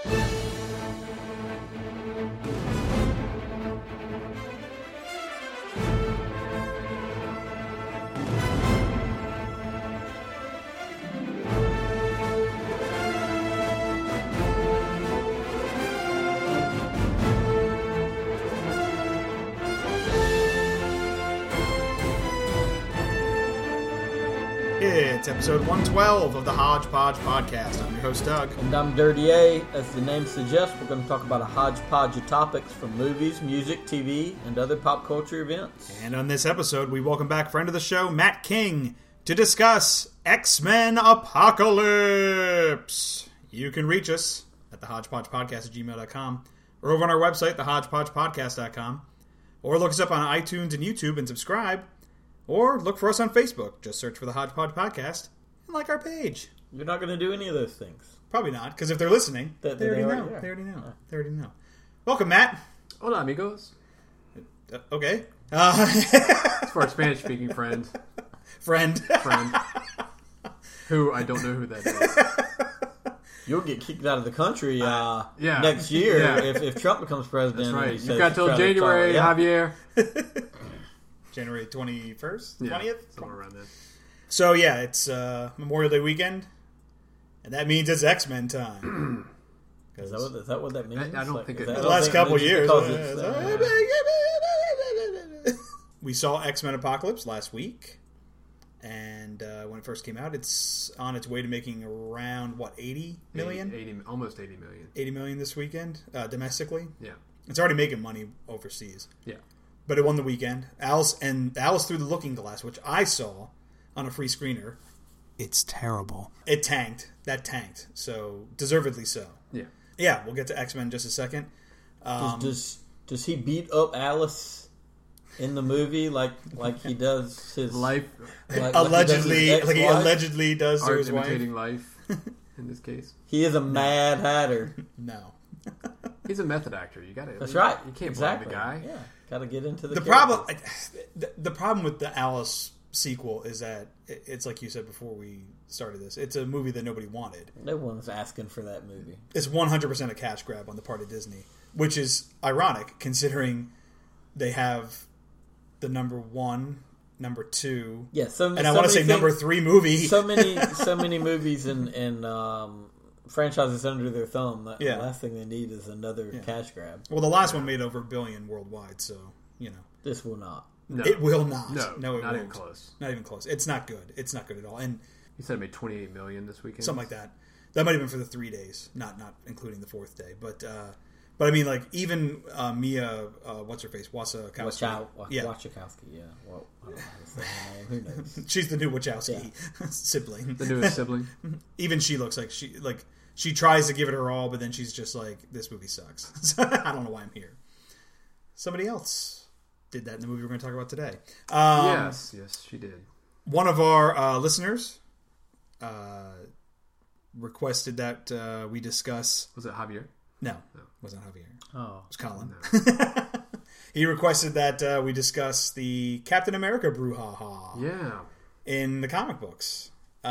It's episode 112 of the Hodgepodge Podcast. I'm your host, Doug. And I'm Dirty A. As the name suggests, we're going to talk about a hodgepodge of topics from movies, music, TV, and other pop culture events. And on this episode, we welcome back friend of the show, Matt King, to discuss X-Men Apocalypse. You can reach us at thehodgepodgepodcast@gmail.com or over on our website, thehodgepodgepodcast.com, or look us up on iTunes and YouTube and subscribe. Or look for us on Facebook. Just search for the Hodgepodge Podcast and like our page. You're not going to do any of those things. Probably not, because if they're listening, they already know. They already know. They already know. Welcome, Matt. Hola, amigos. Okay. It's for our Spanish-speaking friend. Friend. Who, I don't know who that is. You'll get kicked out of the country next year if Trump becomes president. That's right. You've got till January, Javier. January 21st? 20th? Yeah, somewhere around then. So, yeah, it's Memorial Day weekend, and that means it's X-Men time. Is that what that means? I don't think it is. The last couple of years. Yeah. We saw X-Men Apocalypse last week, and when it first came out, it's on its way to making around, 80 million? Almost 80 million. 80 million this weekend, domestically. Yeah. It's already making money overseas. Yeah. But it won the weekend. Alice Through the Looking Glass, which I saw on a free screener. It's terrible. It tanked. That tanked. So, deservedly so. Yeah. Yeah, we'll get to X-Men in just a second. Does he beat up Alice in the movie like he does his life? Allegedly, like he allegedly does to his wife. Imitating life, in this case. He is a Mad Hatter. No. He's a method actor. You gotta. That's right. You can't blame the guy. Yeah. Got to get into the problem. The problem with the Alice sequel is that it's like you said before we started this. It's a movie that nobody wanted. No one's asking for that movie. It's 100% a cash grab on the part of Disney, which is ironic considering they have the number 1, number 2, and I want to say number 3 movie. So many movies and franchises under their thumb. The last thing they need is another cash grab. Well, the last one made over $1 billion worldwide, so this will not. No. It will not. No, it not won't. even close. Not even close. It's not good. It's not good at all. And you said it made 28 million this weekend, something like that. That might have been for the 3 days, not including the 4th day. But I mean, like even Mia, what's her face, Wasikowska. Wachowski. Yeah. Well, I don't know how to say her name. Who knows? She's the new Wachowski sibling. The newest sibling. Even she looks like she tries to give it her all, but then she's just like, this movie sucks. So, I don't know why I'm here. Somebody else did that in the movie we're going to talk about today. Yes, she did. One of our listeners requested that we discuss... Was it Javier? No, it wasn't Javier. Oh. It was Colin. No. He requested that we discuss the Captain America brouhaha. Yeah. In the comic books.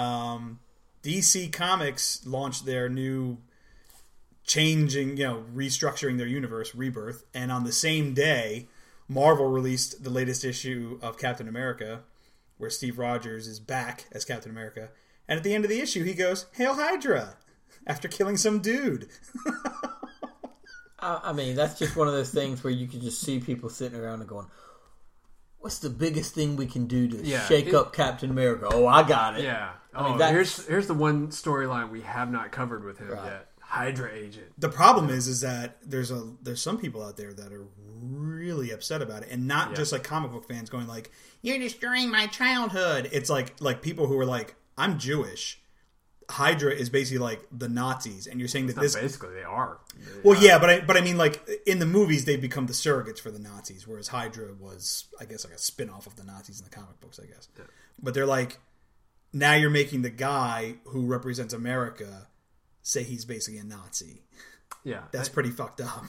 DC Comics launched their new restructuring their universe, Rebirth, and on the same day, Marvel released the latest issue of Captain America, where Steve Rogers is back as Captain America, and at the end of the issue, he goes, "Hail Hydra," after killing some dude. I mean, that's just one of those things where you can just see people sitting around and going, what's the biggest thing we can do to shake up Captain America? Oh, I got it. Yeah. I mean, here's the one storyline we have not covered with him yet. Hydra agent. The problem is that there's some people out there that are really upset about it, and not just like comic book fans going like, "You're destroying my childhood." It's like people who are like, "I'm Jewish. Hydra is basically like the Nazis," and you're saying that this basically they are. Well, yeah, but I mean, like in the movies, they've become the surrogates for the Nazis, whereas Hydra was, I guess, like a spin-off of the Nazis in the comic books, I guess. Yeah. But they're like, now you're making the guy who represents America say he's basically a Nazi. Yeah, that's pretty fucked up.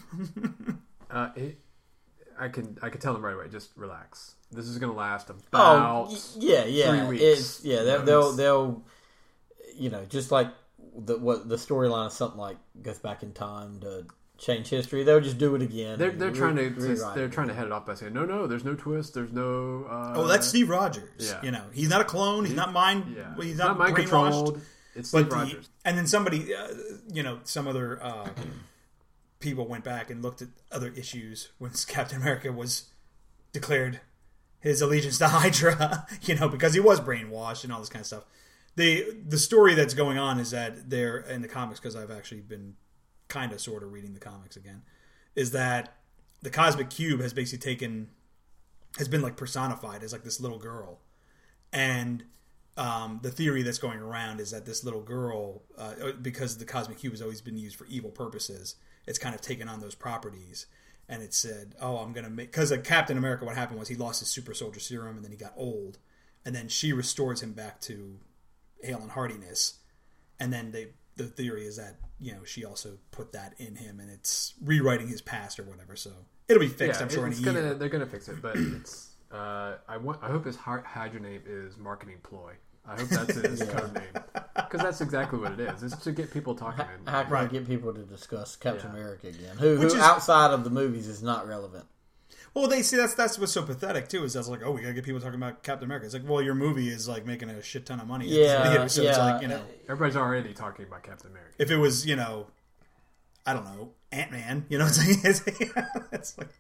I can tell them right away. Just relax. This is going to last about 3 weeks. They'll just like the storyline is something like goes back in time to change history, they'll just do it again. They're trying to head it off by saying no, there's no twist, there's no. That's Steve Rogers. Yeah. You know, he's not a clone. He's not mind. Yeah. He's not mind controlled. It's Steve Rogers. And then somebody, some other people went back and looked at other issues when Captain America was declared his allegiance to Hydra, because he was brainwashed and all this kind of stuff. The story that's going on is that they're in the comics, because I've actually been kind of sort of reading the comics again, is that the Cosmic Cube has basically has been like personified as like this little girl. And the theory that's going around is that this little girl, because the Cosmic Cube has always been used for evil purposes, it's kind of taken on those properties. And it said, I'm going to make... Because Captain America, what happened was he lost his super soldier serum and then he got old. And then she restores him back to hale and hardiness. And then the theory is that, she also put that in him and it's rewriting his past or whatever. So it'll be fixed, I'm sure, in a year. They're going to fix it, but it's... I hope his Hydra name is marketing ploy. I hope that's his code name, because that's exactly what it is. It's to get people talking. How can I get people to discuss Captain America again? Who outside of the movies is not relevant. Well, they see that's what's so pathetic too. Is that's like, we gotta get people talking about Captain America. It's like, well, your movie is like making a shit ton of money. It's like, everybody's already talking about Captain America. If it was, I don't know, Ant-Man, what I'm saying? It's like,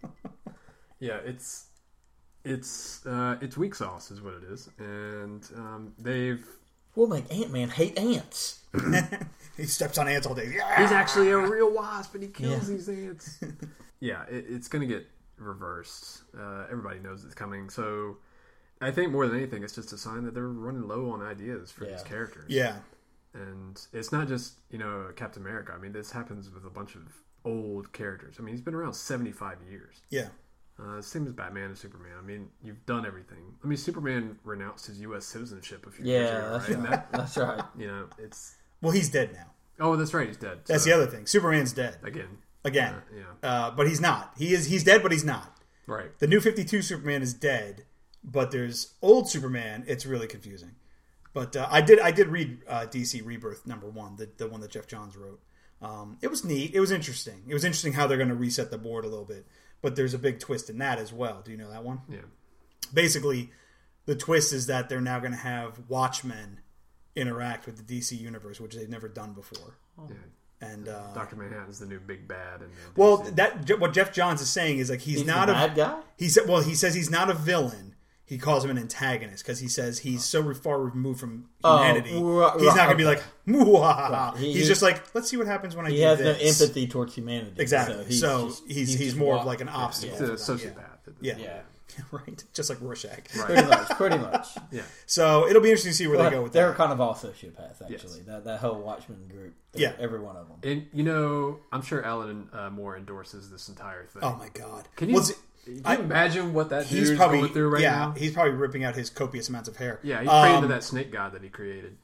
it's weak sauce is what it is, and we'll make Ant-Man hate ants. He steps on ants all day. Yeah! He's actually a real wasp, and he kills these ants. It's going to get reversed. Everybody knows it's coming, so I think more than anything, it's just a sign that they're running low on ideas for these characters. Yeah, and it's not just Captain America. I mean, this happens with a bunch of old characters. I mean, he's been around 75 years. Yeah. Same as Batman and Superman. I mean, you've done everything. I mean, Superman renounced his U.S. citizenship a few years ago, right? Right. That's right. It's... Well, he's dead now. Oh, that's right. He's dead. That's the other thing. Superman's dead. Again. But he's not. He's dead, but he's not. Right. The New 52 Superman is dead, but there's old Superman. It's really confusing. But I did read DC Rebirth #1, the one that Jeff Johns wrote. It was neat. It was interesting. It was interesting how they're going to reset the board a little bit. But there's a big twist in that as well. Do you know that one? Yeah. Basically, the twist is that they're now going to have Watchmen interact with the DC universe, which they've never done before. Oh. Yeah. And Dr. Manhattan's the new big bad. What Jeff Johns is saying is like he's not a bad guy. He says he's not a villain. He calls him an antagonist because he says he's so far removed from humanity. He's not going to be like, right. He's just like, let's see what happens when I do this. He has no empathy towards humanity. Exactly. So he's more of like an obstacle. He's a sociopath. Yeah. Right. Just like Rorschach. Right. Pretty much. Yeah. So it'll be interesting to see where they go with that. They're kind of all sociopaths, actually. Yes. That whole Watchmen group. Every one of them. And, I'm sure Alan Moore endorses this entire thing. Oh, my God. Can you imagine what that dude's going through right now? He's probably ripping out his copious amounts of hair. Yeah, he's praying to that snake god that he created.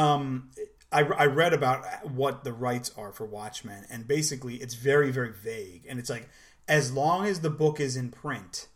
I read about what the rights are for Watchmen, and basically it's very, very vague. And it's like, as long as the book is in print,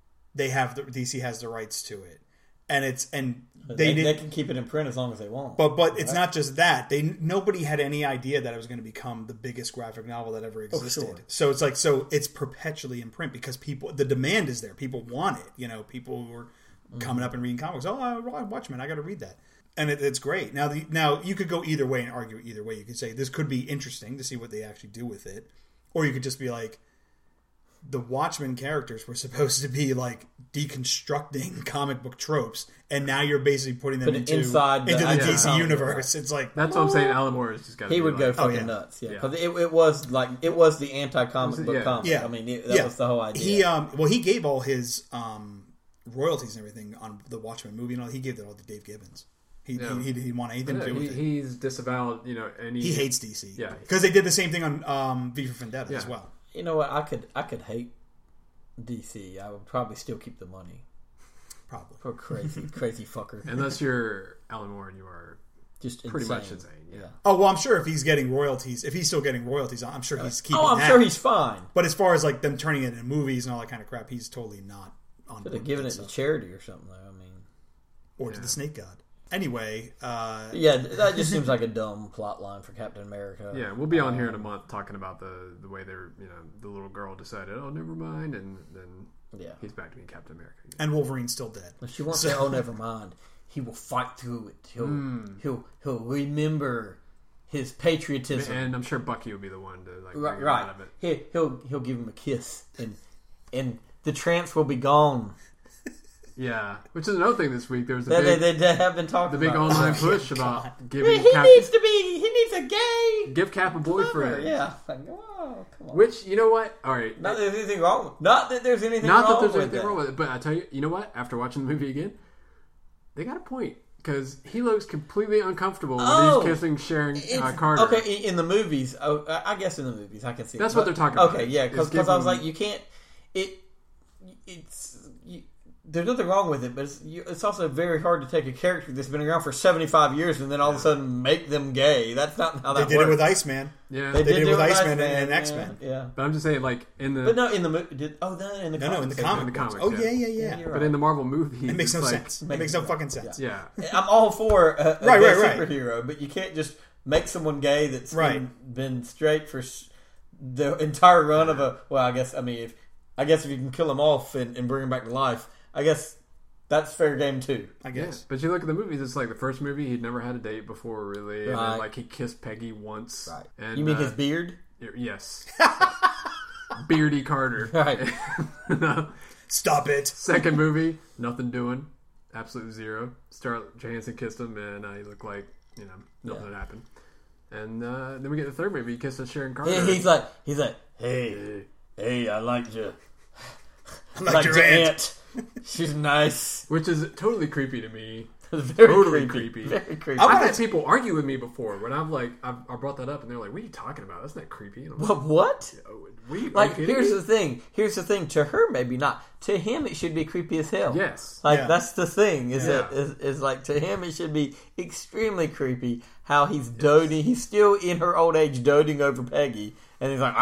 DC has the rights to it. And they can keep it in print as long as they want. But it's not just that. Nobody had any idea that it was going to become the biggest graphic novel that ever existed. Sure. So it's like it's perpetually in print because the demand is there. People want it. People who are coming up and reading comics. Oh, Watchmen, I got to read that. And it's great. Now you could go either way and argue either way. You could say this could be interesting to see what they actually do with it, or you could just be like, the Watchmen characters were supposed to be like deconstructing comic book tropes, and now you're basically putting them into the DC universe. It's like that's what I'm saying. Alan Moore is just got. He would go fucking nuts. Yeah, because it was the anti-comic book comic. Yeah. I mean, that was the whole idea. He gave all his royalties and everything on the Watchmen movie and all. He gave that all to Dave Gibbons. He didn't want anything to do with it. He's disavowed. He hates DC. Yeah, because they did the same thing on V for Vendetta as well. You know what? I could hate DC. I would probably still keep the money. Probably. For crazy fucker. Unless you're Alan Moore and you are just pretty much insane. Yeah. Oh, well, I'm sure if he's getting royalties, if he's still getting royalties, I'm sure he's keeping I'm sure he's fine. But as far as like them turning it into movies and all that kind of crap, he's totally not on board. Could have given it to charity or something, though. I mean, or to the Snake God. Anyway, yeah, that just seems like a dumb plot line for Captain America. Yeah, we'll be on here in a month talking about the way they're, the little girl decided, oh, never mind, and then he's back to being Captain America. And Wolverine's still dead. But she won't say, oh, never mind. He will fight through it. He'll remember his patriotism. And I'm sure Bucky will be the one to bring him out of it. He'll give him a kiss, and the trance will be gone. Yeah, which is another thing this week. There was they have been talking the big about online push about giving. He needs a gay. Give Cap a boyfriend. Yeah, oh, come on. Which, you know what? All right, not that there's anything wrong. Not that there's anything wrong with it. But I tell you, you know what? After watching the movie again, they got a point. Because he looks completely uncomfortable when he's kissing Sharon Carter. Okay, in the movies, I guess in the movies I can see. That's what they're talking about. Okay, yeah, because I was like, you can't. There's nothing wrong with it, but it's also very hard to take a character that's been around for 75 years and then all of a sudden make them gay. That's not how that works. They did it with Iceman. Yeah, they did it with Iceman and X-Men. Yeah, but I'm just saying, in the. But no, in the movie. In the comics. In the comics. Oh yeah. Right. But in the Marvel movie, it makes no sense. It makes no fucking sense. Yeah. I'm all for a right. superhero, but you can't just make someone gay that's been straight for the entire run of a. Well, I guess if you can kill them off and bring them back to life, I guess. That's fair game too, I guess. Yeah, but you look at the movies; it's like the first movie he'd never had a date before, really, right. and then he kissed Peggy once. Right. And, you mean his beard? Yes. Beardy Carter. Right. Stop it. Second movie, nothing doing, absolute zero. Scarlett Johansson kissed him, and he looked like nothing had happened. And then we get the third movie, he kisses Sharon Carter. Yeah, he's like, hey, I liked you. I liked your aunt. She's nice. Which is totally creepy to me. Very creepy. Very creepy. I've had people argue with me before when I brought that up and they're like, what are you talking about? That's not creepy. And I'm like, what? Here's the thing. Here's the thing. To her, maybe not. To him, it should be creepy as hell. Yes. That's the thing. Is like, to him, it should be extremely creepy how he's doting. He's still in her old age doting over Peggy. And he's like,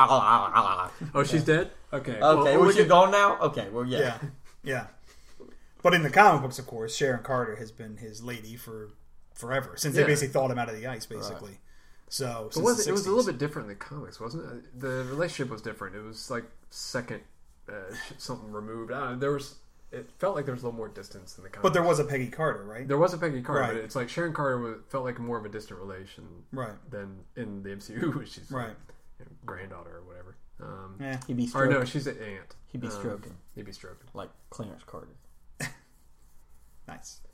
oh, she's dead? Okay. Well, she's gone now? Okay, well, yeah. Yeah. But in the comic books, of course, Sharon Carter has been his lady for forever. Since they basically thawed him out of the ice, basically. Right. So, it was a little bit different in the comics, wasn't it? The relationship was different. It was like second, something removed. It felt like there was a little more distance in the comics. But there was a Peggy Carter, right? There was a Peggy Carter, but it's like Sharon Carter felt like more of a distant relation than in the MCU, which she's granddaughter or whatever. He'd be stroking. Or no, she's an aunt. He'd be stroking. He'd be stroking. Like Clarence Carter. Nice.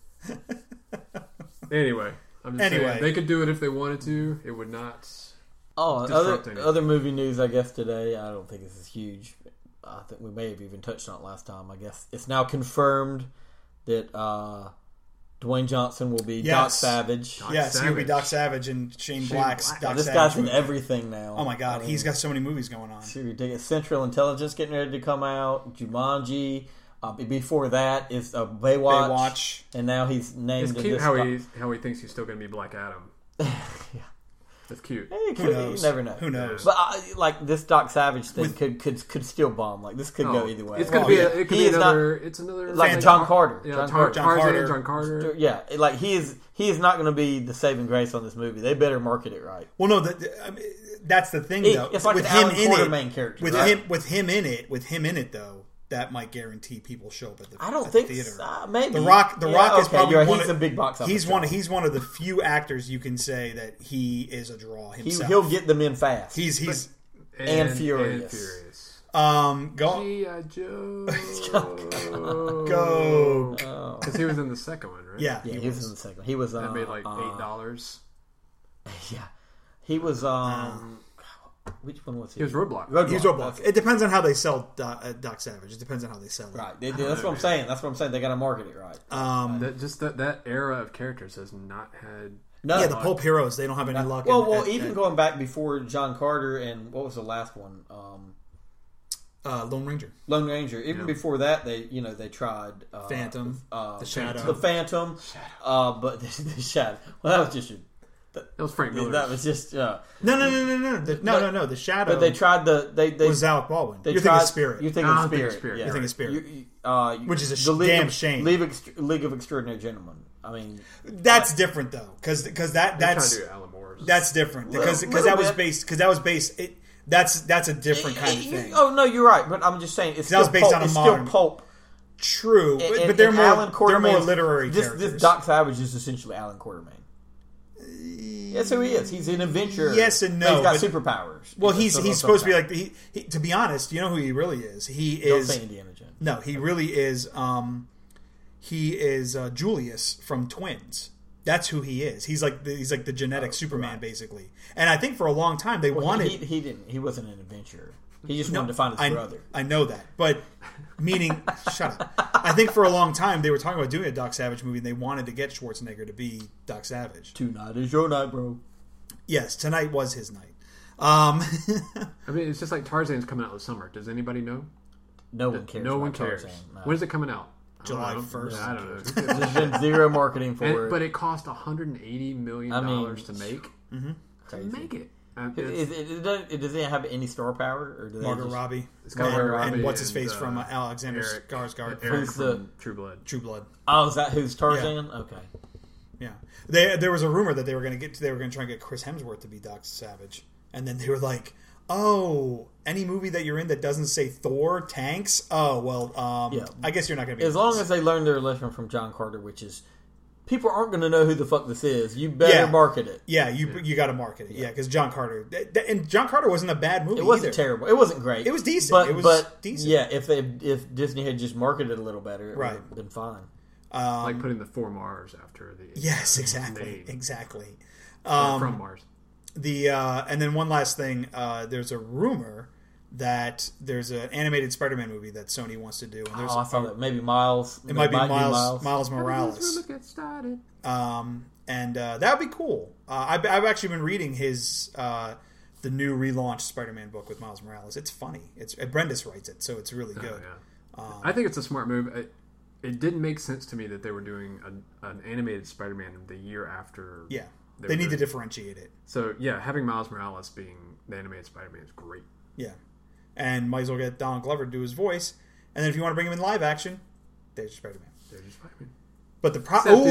Anyway, I'm just saying, they could do it if they wanted to. It would not disrupt anything. Other movie news, I guess, today. I don't think this is huge. I think we may have even touched on it last time. I guess it's now confirmed that Dwayne Johnson will be Doc Savage. He'll be Doc Savage and Shane Black's Doc Savage. This guy's in everything now. Oh my god, he's got so many movies going on. Central Intelligence getting ready to come out. Jumanji. Before that is Baywatch. And now he's named. It's cute how he thinks he's still going to be Black Adam. Yeah. That's cute. Who knows? You never know. Who knows? But this Doc Savage thing could still bomb. Like this could go either way. It's going to be another. It's another like John Carter. Yeah, John Carter. Yeah, like he is not going to be the saving grace on this movie. They better market it right. Well, no, that's the thing though. It's like with him in it, main character. With him in it though. That might guarantee people show up at the theater. I don't think maybe The Rock is probably he's a big box office. He's one of the few actors you can say that he is a draw himself. He'll get them in fast. He's and furious. Go G.I. Joe. Go. Because he was in the second one, right? Yeah, he was in the second one. He was that made like $8. Yeah, he was which one was he? He was Roadblock. He was Roadblock. It depends on how they sell Doc Savage. It depends on how they sell it. Right. That's what I'm saying. They got to market it right. That era of characters has not had. No, the pulp heroes. They don't have any luck. Even going back before John Carter and what was the last one? Lone Ranger. Lone Ranger. Even before that, they tried Phantom, the Shadow, the Phantom, but the Shadow. Well, that was just. That was Frank Miller. That was just no. The Shadow. But they tried was Alec Baldwin. You think of Spirit. You think of Spirit. Yeah. You think of Spirit. Which is damn shame. League of Extraordinary Gentlemen. I mean, that's different though, because that's trying to do Alan Moore's. That's different because that was based. That's a different kind of thing. Oh no, you're right, but I'm just saying it's still based on a modern still pulp. True, but they're more literary characters. This Doc Savage is essentially Alan Quartermain. That's who he is. He's an adventurer. Yes and no. He's got superpowers. Well, he's supposed to be like he. To be honest, you know who he really is. Don't say Indiana Jones. No, he really is. He is Julius from Twins. That's who he is. He's like the genetic Superman, basically. And I think for a long time they wanted. He wasn't an adventurer. He just wanted to find his brother. I know that, but meaning, shut up. I think for a long time they were talking about doing a Doc Savage movie, and they wanted to get Schwarzenegger to be Doc Savage. Tonight is your night, bro. Yes, tonight was his night. I mean, it's just like Tarzan's coming out this summer. Does anybody know? No one cares. No one cares. No. When is it coming out? July 1st. I don't know. There's been zero marketing for it. But it cost $180 million to make. Mm-hmm. To make it. It doesn't have any star power, or do Margot Robbie. It's got Margot Robbie and what's his face from Alexander Skarsgård. Eric from True Blood. True Blood. Oh, is that who's Tarzan? Yeah. Okay. Yeah, there was a rumor that they were going to try and get Chris Hemsworth to be Doc Savage, and then they were like, "Oh, any movie that you're in that doesn't say Thor tanks? Oh, well, I guess you're not going to be." As long as they learn their lesson from John Carter, which is, people aren't going to know who the fuck this is. You better market it. Yeah, you got to market it. Yeah, because John Carter, and John Carter wasn't a bad movie. It wasn't either. Terrible. It wasn't great. It was decent. But decent. Yeah, if Disney had just marketed it a little better, it would have been fine. Like putting the 4 Mars after the exactly. From Mars. And then one last thing, there's a rumor that there's an animated Spider-Man movie that Sony wants to do. And I thought that maybe Miles. It might be Miles Morales. Get started. And that would be cool. I've actually been reading his the new relaunched Spider-Man book with Miles Morales. It's funny. Bendis writes it, so it's really good. Yeah. I think it's a smart move. It didn't make sense to me that they were doing an animated Spider-Man the year after. Yeah, they need to differentiate it. So yeah, having Miles Morales being the animated Spider-Man is great. Yeah, and might as well get Donald Glover to do his voice, and then if you want to bring him in live action, there's your Spider-Man. But the problem,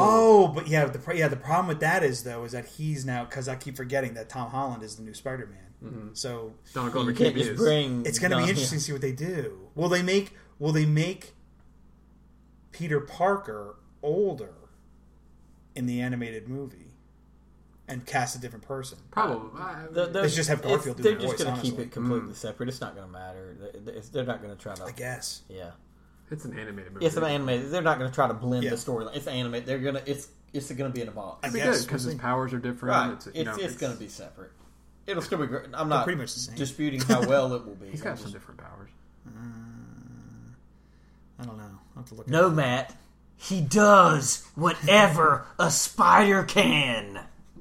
the problem with that is that he's now, because I keep forgetting that Tom Holland is the new Spider-Man. Mm-hmm. So Donald Glover can't it's going to be interesting to see what they do. Will they make Peter Parker older in the animated movie and cast a different person? Probably. They just have Garfield do They're the voice. They're just going to keep it completely separate. It's not going to matter. They're not going to try to. I guess. Yeah. It's an animated movie. It's an animated. They're not going to try to blend the storyline. It's animated. They're going to. It's going to be in a box. I guess because his powers are different. Right. It's going to be separate. It'll still be great. I'm not pretty much the same. Disputing how well it will be. He's got some different powers. I don't know. I'll have to look. No, Matt. He does whatever a spider can.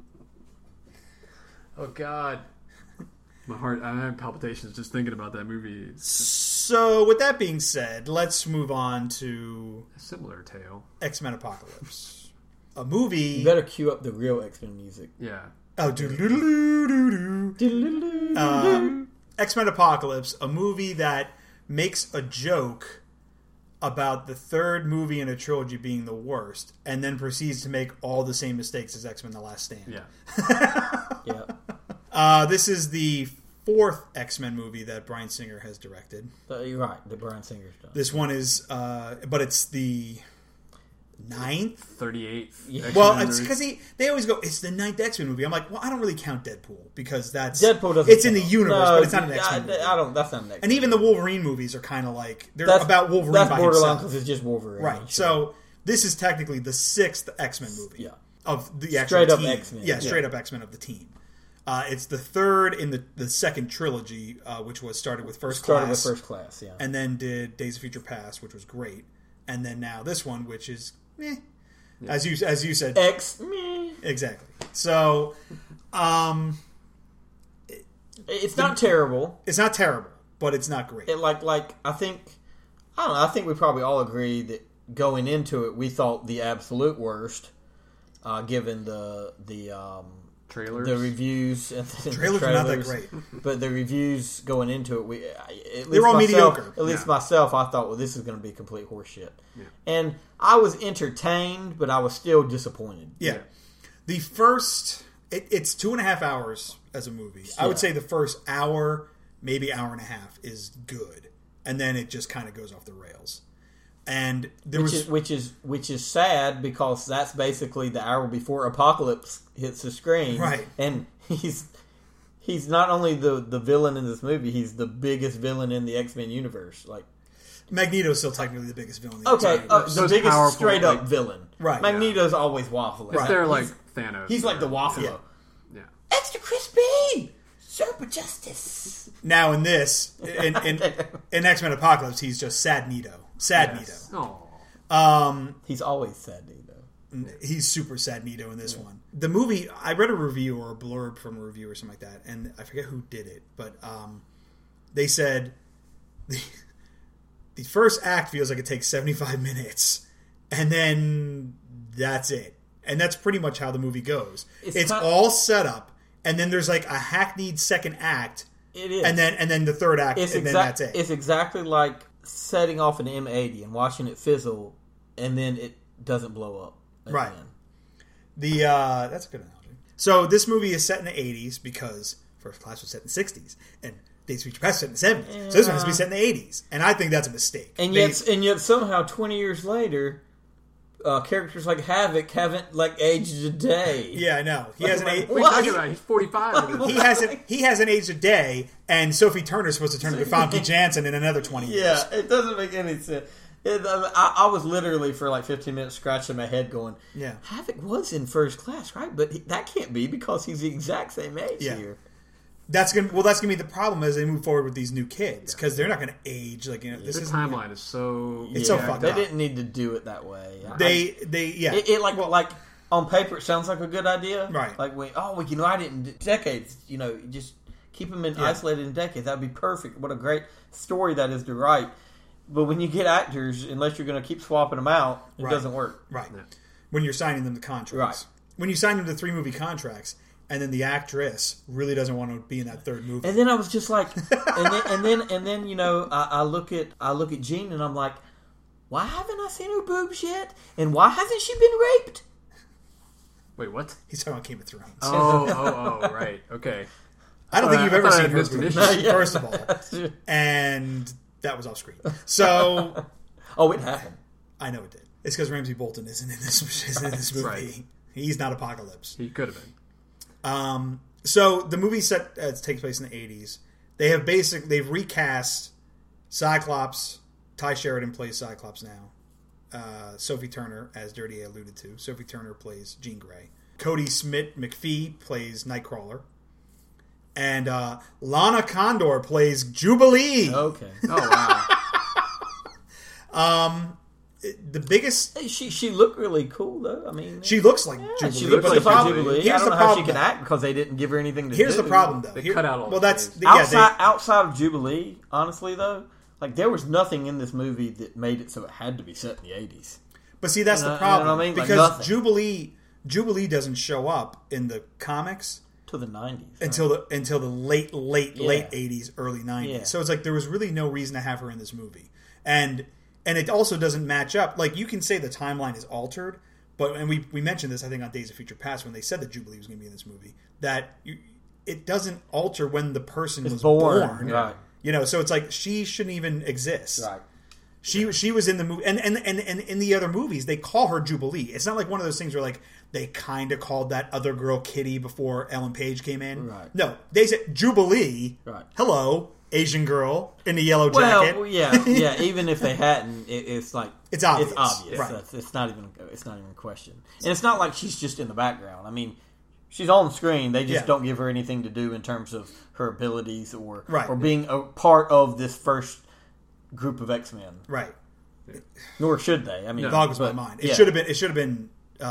Oh God. My heart, I have palpitations just thinking about that movie. So, with that being said, let's move on to a similar tale. X-Men Apocalypse. A movie... You better cue up the real X-Men music. Yeah. Oh, X-Men Apocalypse, a movie that makes a joke about the third movie in a trilogy being the worst, and then proceeds to make all the same mistakes as X-Men The Last Stand. Yeah. This is the 4th X-Men movie that Bryan Singer has directed. You're right, the Bryan Singer's done. This one is, but it's the 9th? 38th. Yeah. Well, it's because they always go, it's the 9th X-Men movie. I'm like, well, I don't really count Deadpool because Deadpool doesn't. It's in the universe, but it's not an X-Men movie. That's not an X-Men. And even the Wolverine movies are kind of like they're about Wolverine that's by borderline himself. because it's just Wolverine. Right. Sure. So this is technically the 6th X-Men movie. Yeah. Of the actual straight team. up X-Men. Yeah, straight up X-Men of the team. It's the 3rd in the second trilogy, which was started with First Class. Yeah. And then did Days of Future Past, which was great. And then now this one, which is meh. Yeah. As you said, meh. Exactly. So, it's not terrible. It's not terrible, but it's not great. I think we probably all agree that going into it, we thought the absolute worst, given the trailers, the reviews, and the trailers are not that great. But the reviews going into it, they were all mediocre. At least myself, I thought, well, this is going to be complete horseshit. Yeah. And I was entertained, but I was still disappointed. Yeah. The first, it's 2.5 hours as a movie. Yeah. I would say the first hour, maybe hour and a half, is good, and then it just kind of goes off the rails. And which is sad, because that's basically the hour before Apocalypse hits the screen, right? And he's not only the villain in this movie; he's the biggest villain in the X-Men universe. Like, Magneto's still technically the biggest villain. The biggest straight up villain, right? Magneto's always waffling. It's their like Thanos. He's like the waffler. Yeah. Extra crispy, Super Justice. Now in this, in X-Men Apocalypse, he's just Sad Nito. Sad Nito. He's always Sad Nito. He's super Sad Nito in this one. The movie, I read a review or a blurb from a review or something like that, and I forget who did it, but they said the first act feels like it takes 75 minutes, and then that's it. And that's pretty much how the movie goes. It's all set up, and then there's like a hackneyed second act. It is. And then the third act, then that's it. It's exactly like setting off an M80 and watching it fizzle, and then it doesn't blow up. Right. That's a good analogy. So this movie is set in the 80s because First Class was set in the 60s, and Days of Future Past was set in the 70s. Yeah. So this one has to be set in the 80s, and I think that's a mistake. And yet somehow 20 years later, characters like Havoc haven't like aged a day. Yeah, I know. He hasn't aged. What are you talking about? He's 45. He hasn't aged a day, and Sophie Turner's supposed to turn into Famke Janssen in another 20 years. Yeah, it doesn't make any sense. I was literally for like 15 minutes scratching my head going, yeah, Havoc was in First Class, right? But that can't be, because he's the exact same age here. That's gonna be the problem as they move forward with these new kids, because they're not gonna age like this. The timeline is so so fucked up. They didn't need to do it that way. It like on paper it sounds like a good idea, right? Like I didn't decades. Just keep them isolated in decades. That'd be perfect. What a great story that is to write. But when you get actors, unless you're going to keep swapping them out, it doesn't work. Right. Yeah. When you're signing them to contracts. Right. When you sign them to 3 movie contracts, and then the actress really doesn't want to be in that 3rd movie. And then I was just like, and then I look at Jean and I'm like, why haven't I seen her boobs yet? And why hasn't she been raped? Wait, what? He's talking about Game of Thrones. Oh, right. Okay. I don't think you've ever seen her boobs, first of all. And that was off screen. So, it happened. I know it did. It's because Ramsay Bolton isn't in this movie. Right. He's not Apocalypse. He could have been. So the movie takes place in the 80s. They've recast Cyclops. Ty Sheridan plays Cyclops now. Sophie Turner, as Dirty A alluded to. Sophie Turner plays Jean Grey. Cody Smith McPhee plays Nightcrawler. And Lana Condor plays Jubilee. Okay. Oh, wow. The biggest... She looked really cool, though. I mean... She looks like Jubilee. She looks like Jubilee. I don't know how she can act, because they didn't give her anything to do. Here's the problem, though. They cut out all outside of Jubilee, honestly, though, like, there was nothing in this movie that made it so it had to be set in the 80s. But see, that's the problem. You know what I mean? Because Jubilee doesn't show up in the comics... Till the 90s. Right? Until the late 80s, early 90s. Yeah. So it's like there was really no reason to have her in this movie. And it also doesn't match up. Like, you can say the timeline is altered, and we mentioned this, I think, on Days of Future Past when they said that Jubilee was going to be in this movie, that it doesn't alter when the person was born. Right. So it's like she shouldn't even exist. Right. She was in the movie, and in the other movies they call her Jubilee. It's not like one of those things where like they kind of called that other girl Kitty before Ellen Page came in. Right. No, they said Jubilee. Right. Hello, Asian girl in the yellow jacket. Well, yeah. Even if they hadn't, it's like it's obvious. It's obvious. Right. It's not even a question. And it's not like she's just in the background. I mean, she's on the screen. They just don't give her anything to do in terms of her abilities or being a part of this first group of X-Men. Right. Nor should they. I mean, boggles my mind. It should have been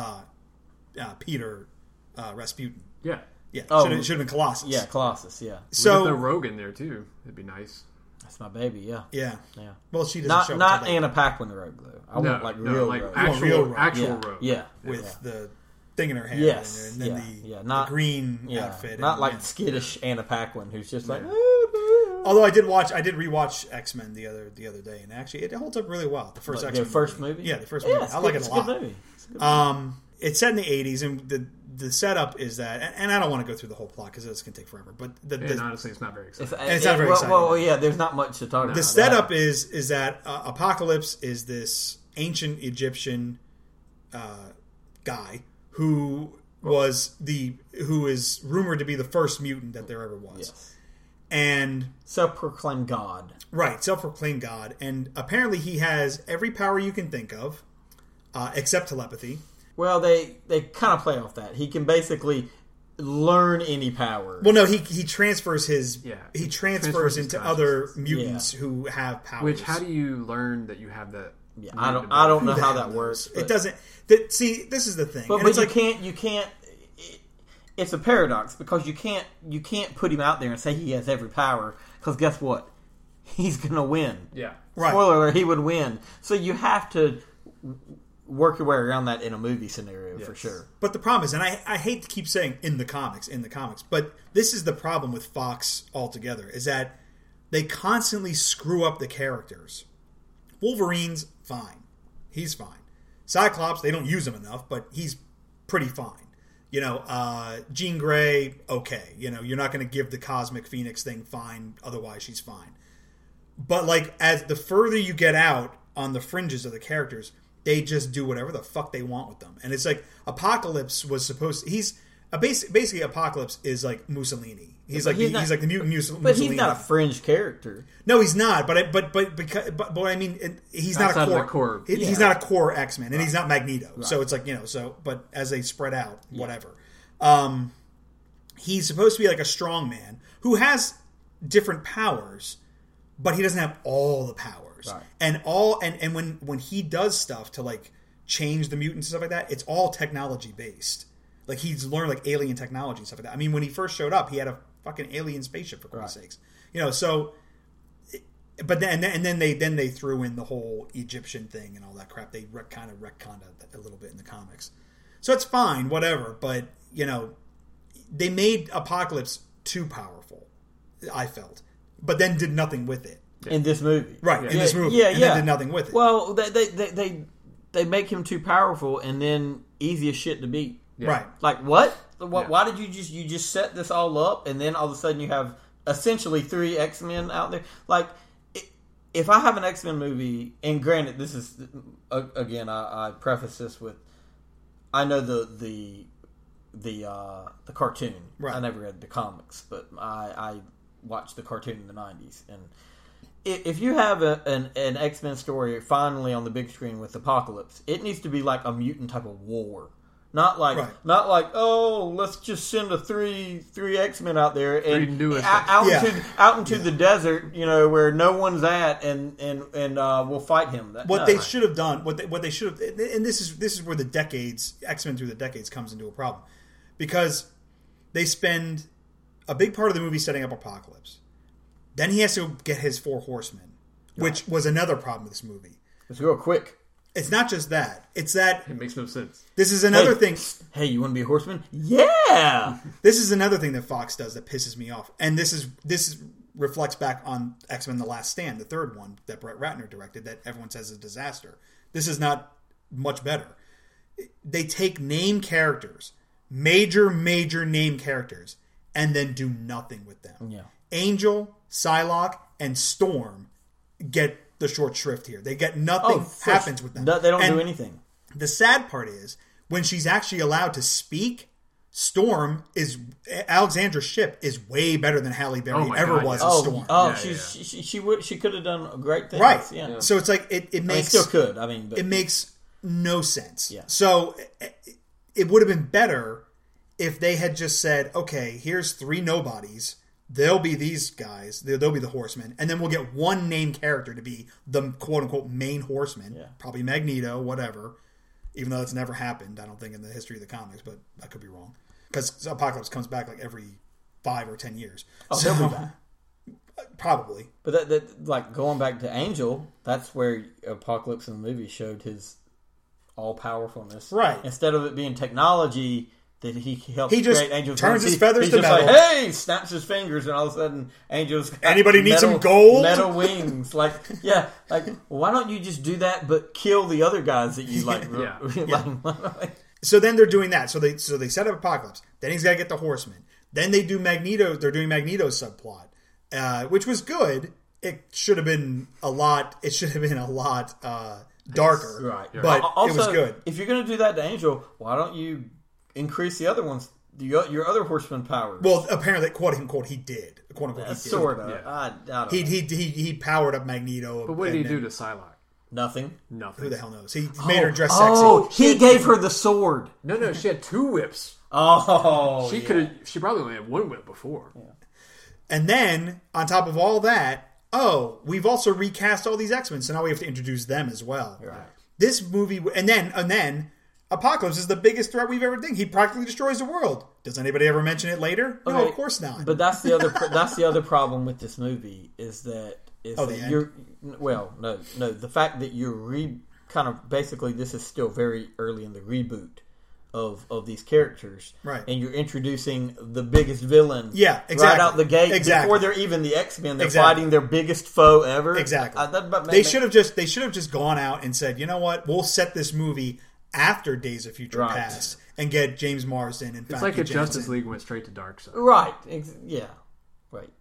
Peter Rasputin. Yeah. Yeah. Should have been Colossus. Yeah, Colossus. Yeah. So the Rogue in there too. It'd be nice. That's my baby. Yeah. Yeah. Yeah. Well, she doesn't show up. Not Anna Paquin Rogue though. I want like real Rogue. Actual Rogue. Rogue. Yeah. With the thing in her hair. Yes, and then the green outfit. Not like skittish Anna Paquin, who's just like. Although I did rewatch X-Men the other day, and actually it holds up really well. The first X-Men movie? Yeah, the first movie. I like it a lot. It's a good movie. It's set in the 80s, and the setup is that, and I don't want to go through the whole plot because this can take forever. But honestly, it's not very exciting. It's not very exciting. Well, yeah, there's not much to talk about. The setup is that Apocalypse is this ancient Egyptian guy who is rumored to be the first mutant that there ever was. Yes. And self-proclaimed God. Right, self-proclaimed God. And apparently he has every power you can think of, except telepathy. Well, they kind of play off that. He can basically learn any power. Well, no, he transfers he transfers into other mutants who have powers. Which, how do you learn that you have that? Yeah, I don't know how that works. It doesn't. See, this is the thing. But you can't. It's a paradox because you can't put him out there and say he has every power because guess what? He's going to win. Yeah. Right. Spoiler alert, he would win. So you have to work your way around that in a movie scenario for sure. But the problem is, and I hate to keep saying in the comics, but this is the problem with Fox altogether, is that they constantly screw up the characters. Wolverine's fine. He's fine. Cyclops, they don't use him enough, but he's pretty fine. Jean Grey, okay. You're not going to give the Cosmic Phoenix thing fine, otherwise she's fine. But, as the further you get out on the fringes of the characters, they just do whatever the fuck they want with them. And it's like, Apocalypse was supposed to... Basically, Apocalypse is like Mussolini. He's like the mutant Mussolini. But he's not a fringe character. No, he's not. But I mean, he's not a core. He's not a core X-Men, and he's not Magneto. Right. So it's like but as they spread out, whatever. He's supposed to be like a strong man who has different powers, but he doesn't have all the powers. Right. And when he does stuff to change the mutants and stuff like that, it's all technology based. He's learned alien technology and stuff like that. I mean, when he first showed up, he had a fucking alien spaceship for Christ's sakes. So, but then they threw in the whole Egyptian thing and all that crap. They kind of retconned a little bit in the comics, so it's fine, whatever. But they made Apocalypse too powerful, I felt, but then did nothing with it in this movie, right? In this movie, and then did nothing with it. Well, they make him too powerful, and then easy as shit to beat. Yeah. Right. What? Why did you just set this all up and then all of a sudden you have essentially 3 X-Men out there? If I have an X-Men movie, and granted, this is again, I preface this with, I know the cartoon. Right. I never read the comics, but I watched the cartoon in the 90s. And if you have an X-Men story finally on the big screen with Apocalypse, it needs to be like a mutant type of war. Not like let's just send a three X-Men out there and out into the desert, where no one's at, and we'll fight him. They should have done, what they should have, and this is where the decades X-Men through the decades comes into a problem, because they spend a big part of the movie setting up Apocalypse, then he has to get his 4 horsemen, which was another problem with this movie. It's real quick. It's not just that. It's that... It makes no sense. This is another thing... Hey, you want to be a horseman? Yeah! This is another thing that Fox does that pisses me off. And this reflects back on X-Men The Last Stand, the third one that Brett Ratner directed that everyone says is a disaster. This is not much better. They take name characters, major name characters, and then do nothing with them. Yeah. Angel, Psylocke, and Storm get... the short shrift here. They get nothing happens with them. They don't do anything. The sad part is when she's actually allowed to speak, Alexandra Shipp is way better than Halle Berry was in Storm. She could have done great things. Right. Yeah. So it's like it makes still could. But it makes no sense. Yeah. So it would have been better if they had just said, okay, here's 3 nobodies. They'll be these guys. They'll be the horsemen. And then we'll get one named character to be the quote-unquote main horseman. Yeah. Probably Magneto, whatever. Even though that's never happened, I don't think, in the history of the comics. But I could be wrong. Because Apocalypse comes back every 5 or 10 years. Oh, so, he'll be back. Probably. But that going back to Angel, that's where Apocalypse in the movie showed his all powerfulness. Right. Instead of it being technology that he helps create Angel's turns his feathers he's to just metal. like, hey, snaps his fingers, and all of a sudden, Angel's got Anybody need some gold? Metal wings. Like, why don't you just do that, but kill the other guys that you like? So then they're doing that. So they set up Apocalypse. Then he's got to get the Horsemen. Then they do Magneto. They're doing Magneto's subplot, which was good. It should have been a lot. It should have been a lot darker. Right. But also, it was good. If you're going to do that to Angel, why don't you increase the other ones, your other Horseman powers? Well, apparently, quote unquote, he did. Quote unquote, he did. Sort of. Yeah. I don't know. He powered up Magneto. But what did he do to Psylocke? Nothing. Nothing. Who the hell knows? He made her dress Oh, sexy. he gave her the sword. No, she had 2 whips. Oh, She probably only had 1 whip before. Yeah. And then, on top of all that, we've also recast all these X-Men, so now we have to introduce them as well. Right. This movie, and then Apocalypse is the biggest threat we've ever done. He practically destroys the world. Does anybody ever mention it later? Okay, No, of course not. But that's the other problem with this movie is that you're the fact that you're kind of basically this is still very early in the reboot of these characters, right? And you're introducing the biggest villain, exactly. right out the gate, exactly. Before they're even the X-Men. They're fighting their biggest foe ever, exactly. They should have just gone out and said, you know what, we'll set this movie after Days of Future Past and get James Marsden and it's like a Justice League went straight to Darkseid, right? Yeah, right.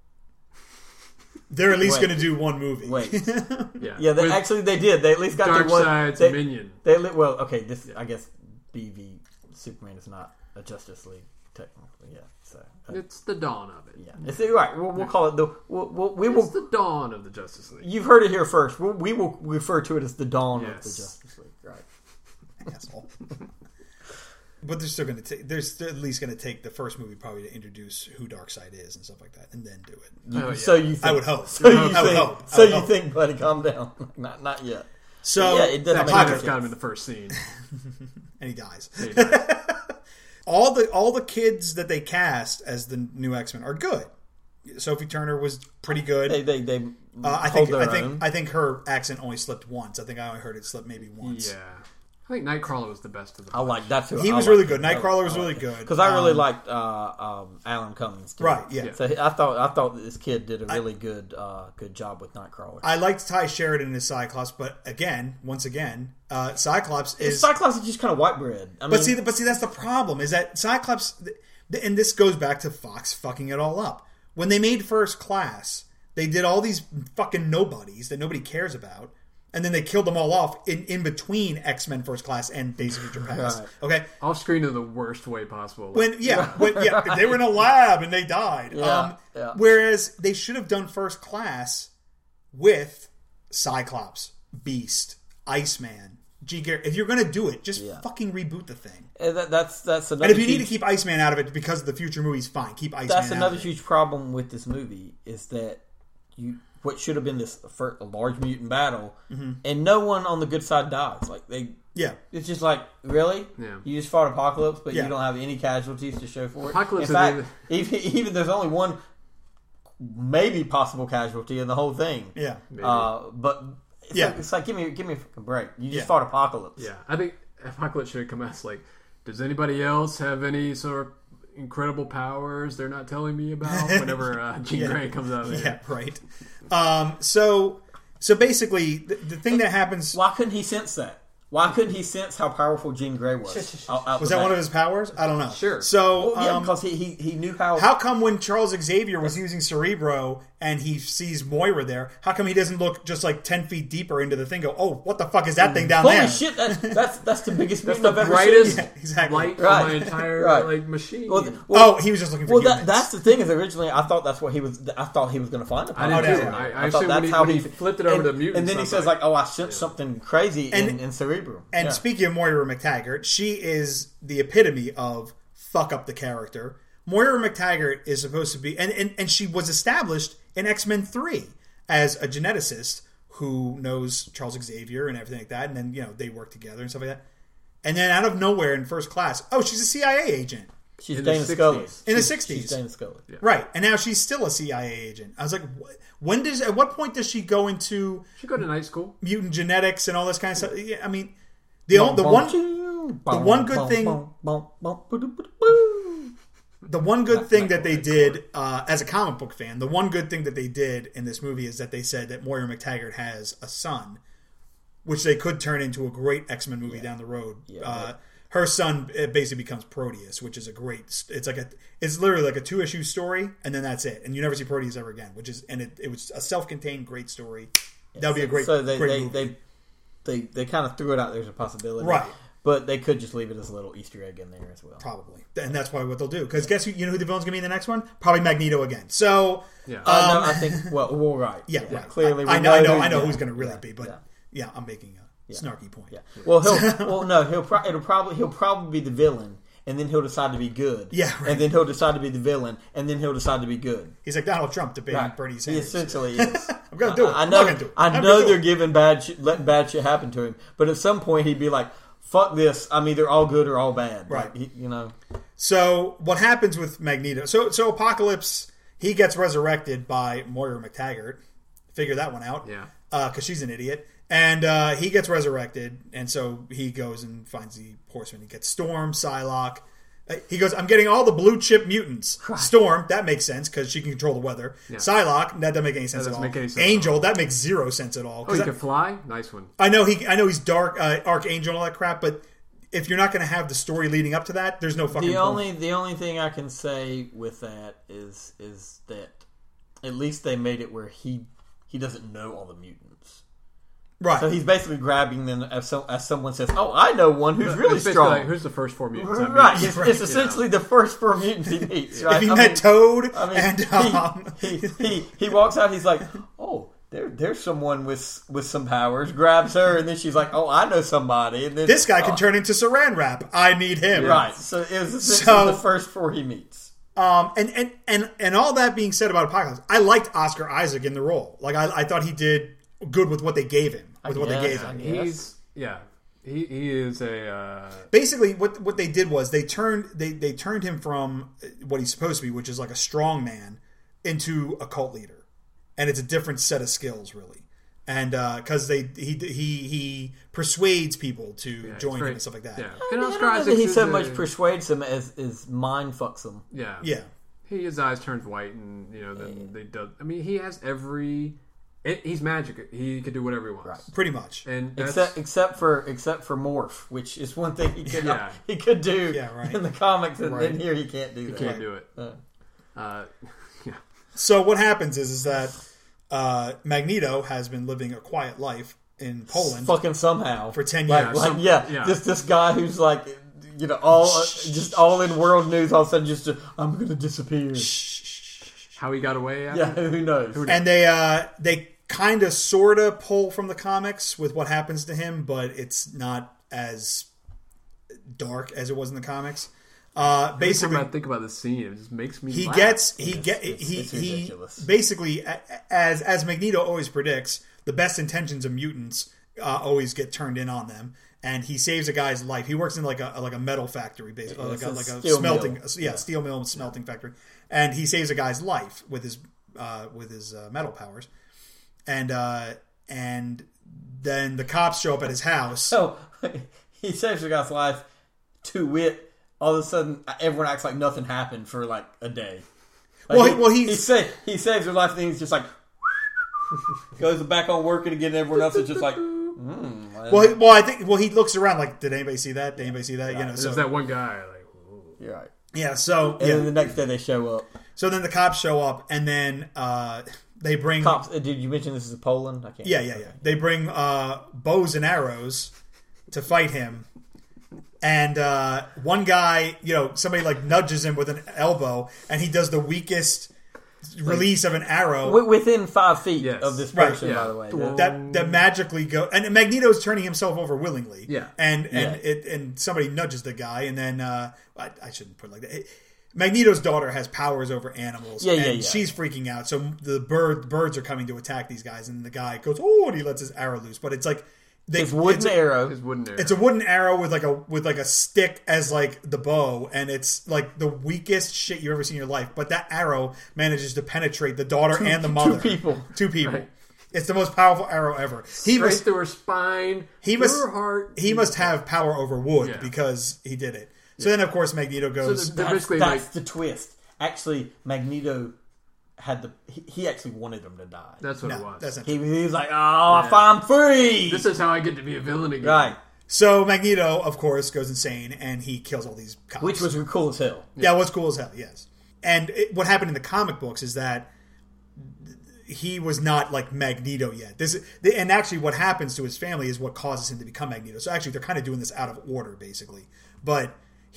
They're at least going to do one movie. Wait, yeah. They did. They at least got Darkseid's Minion. Okay, this I guess BV Superman is not a Justice League technically. Yeah, so it's the dawn of it. Yeah, it's right. We'll call it It's the dawn of the Justice League. You've heard it here first. We will refer to it as the dawn of the Justice League. Right. Asshole. But they're still going to take. They're at least going to take the first movie probably to introduce who Darkseid is and stuff like that, and then do it. So you think, I would hope. So you think, buddy, calm down. Not yet. So it doesn't make Apocalypse got him in the first scene, and he dies. All the kids that they cast as the new X-Men are good. Sophie Turner was pretty good. I think her accent only slipped once. I think I only heard it slip maybe once. Yeah. I think Nightcrawler was the best of the bunch. I like that too. He was really good. Nightcrawler was really good because I really liked Alan Cummings too. Right? Yeah. So I thought that this kid did a really good job with Nightcrawler. I liked Ty Sheridan as Cyclops, but once again, Cyclops is just kind of white bread. But see, that's the problem. Is that Cyclops, and this goes back to Fox fucking it all up. When they made First Class, they did all these fucking nobodies that nobody cares about. And then they killed them all off in between X-Men First Class and Days of Future Past. Right. Okay, off screen in the worst way possible. When they were in a lab and they died. Whereas they should have done First Class with Cyclops, Beast, Iceman, G. Garrett. If you're going to do it, just fucking reboot the thing. That's another. And if you need to keep Iceman out of it because of the future movies, fine, keep Iceman. That's another huge problem with this movie is that what should have been this large mutant battle, and no one on the good side dies. Like it's just like, really? Yeah. You just fought Apocalypse, but you don't have any casualties to show for it. Apocalypse. In fact, even there's only one maybe possible casualty in the whole thing. Yeah. But it's like give me a fucking break. You just fought Apocalypse. Yeah, I think Apocalypse should have come out as like, does anybody else have any sort of incredible powers they're not telling me about? Whenever Jean Grey comes out of there. Yeah, right. So basically, the thing that happens. Why couldn't he sense that? Why couldn't he sense how powerful Jean Grey was? Was that one of his powers? I don't know. Sure. So because he knew how. How come when Charles Xavier was using Cerebro and he sees Moira there, how come he doesn't look just like 10 feet deeper into the thing? Go, oh, what the fuck is that thing down there? Holy shit! That's the biggest. That's the brightest exactly. light on my entire machine. He was just looking for humans. That's the thing. Is originally I thought that's what he was. I thought he was going to find. I did too. I thought that's how he flipped it over to mutants. And then he says like, "Oh, I sensed something crazy in Cerebro." And speaking of Moira McTaggart, she is the epitome of fuck up the character. Moira McTaggart is supposed to be, and she was established in X-Men 3 as a geneticist who knows Charles Xavier and everything like that, and then they work together and stuff like that. And then out of nowhere in First Class, she's a CIA agent. She's Dana Scully. In the 60s. She's Dana Scully. Yeah. Right. And now she's still a CIA agent. I was like, at what point does she go into... She go to night school. Mutant genetics and all this kind of stuff. Yeah, I mean, The one good thing. The one good thing that they did, as a comic book fan, the one good thing that they did in this movie is that they said that Moira McTaggart has a son, which they could turn into a great X-Men movie down the road. Yeah, her son basically becomes Proteus, which is a great. It's literally like a 2-issue story, and then that's it, and you never see Proteus ever again. It was a self-contained great story. That would be a great. So they kind of threw it out there as a possibility, right? But they could just leave it as a little Easter egg in there as well. Probably. And that's probably what they'll do. Because guess who the villain's going to be in the next one? Probably Magneto again. So... Yeah. No, I think... Well, right. Yeah, right. Clearly, I know who's going to really be. But, I'm making a snarky point. Yeah. Well, he'll probably be the villain. And then he'll decide to be good. Yeah, right. And then he'll decide to be the villain. And then he'll decide to be good. He's like Donald Trump debating Bernie Sanders. He essentially is. I'm going to do it. I know they're giving letting bad shit happen to him. But at some point, he'd be like... Fuck this! I'm either all good or all bad. Right. Like, So what happens with Magneto? So Apocalypse, he gets resurrected by Moira McTaggart. Figure that one out. Yeah. Because she's an idiot. And he gets resurrected, and so he goes and finds the Horseman. He gets Storm, Psylocke. He goes, I'm getting all the blue chip mutants. Right. Storm, that makes sense because she can control the weather. Yeah. Psylocke, that doesn't make any sense at all. Angel, that makes zero sense at all. Oh, he can fly? Nice one. I know he's dark, Archangel and all that crap, but if you're not going to have the story leading up to that, there's no fucking point. The only thing I can say with that is that at least they made it where he doesn't know all the mutants. Right. So he's basically grabbing them as someone says, "Oh, I know one who's really strong." Like, who's the first 4 mutants? Right. It's essentially the first 4 mutants he meets. Right? If he met Toad, he walks out, he's like, "Oh, there's someone with some powers." Grabs her, and then she's like, "Oh, I know somebody." And then this guy can turn into Saran Wrap. I need him. Right. So it was essentially the first 4 he meets. And all that being said about Apocalypse, I liked Oscar Isaac in the role. Like I thought he did good with what they gave him. He is a basically what they did was they turned him from what he's supposed to be, which is like a strong man, into a cult leader, and it's a different set of skills really. And because he persuades people to join him and stuff like that. Yeah. And Oscar Isaac, he so much persuades them as mind fucks them. Yeah, yeah. His eyes turns white, and then they do. I mean, he has every. He's magic. He could do whatever he wants, right. Pretty much. And except for morph, which is one thing he could do in the comics, and in here he can't do that. He can't do it. So what happens is that Magneto has been living a quiet life in Poland, fucking somehow for 10 years. This guy who's like, all in world news. All of a sudden, I'm going to disappear. How he got away? Who knows? And they kind of sort of pull from the comics with what happens to him, but it's not as dark as it was in the comics. Basically, I think about the scene, it just makes me. He laugh. He basically, as Magneto always predicts, the best intentions of mutants always get turned in on them. And he saves a guy's life. He works in like a metal factory, basically, like a smelting, steel mill and smelting factory. And he saves a guy's life with his metal powers. And then the cops show up at his house. So he saves a guy's life. To wit, all of a sudden everyone acts like nothing happened for like a day. Like he saves their life, and he's just like goes back on working again. And everyone else is just like. I think he looks around like, did anybody see that? Did anybody see that? There's that one guy. Like, you're right. Yeah. So then the next day they show up. So then the cops show up, and then they bring cops. Did you mention this is Poland? I can't. Yeah. They bring bows and arrows to fight him, and one guy, somebody like nudges him with an elbow, and he does the weakest release of an arrow within 5 feet of this person, by the way. That magically go, and Magneto's turning himself over willingly. And somebody nudges the guy, and then I shouldn't put it like that. Magneto's daughter has powers over animals, and she's freaking out. So the birds are coming to attack these guys, and the guy goes, and he lets his arrow loose. But it's like his wooden arrow. It's a wooden arrow with like a stick as like the bow, and it's like the weakest shit you've ever seen in your life. But that arrow manages to penetrate the daughter and the mother. Two people. Right. It's the most powerful arrow ever. Straight through her spine, through her heart. He must have power over wood because he did it. So then, of course, Magneto goes... So that's the twist. Actually, Magneto had he actually wanted him to die. That's what it was. That's not he was like, I'm free! This is how I get to be a villain again. Right. So Magneto, of course, goes insane, and he kills all these cops. Which was cool as hell. Yeah, it was cool as hell, yes. And what happened in the comic books is that he was not like Magneto yet. And actually what happens to his family is what causes him to become Magneto. So actually they're kind of doing this out of order, basically. But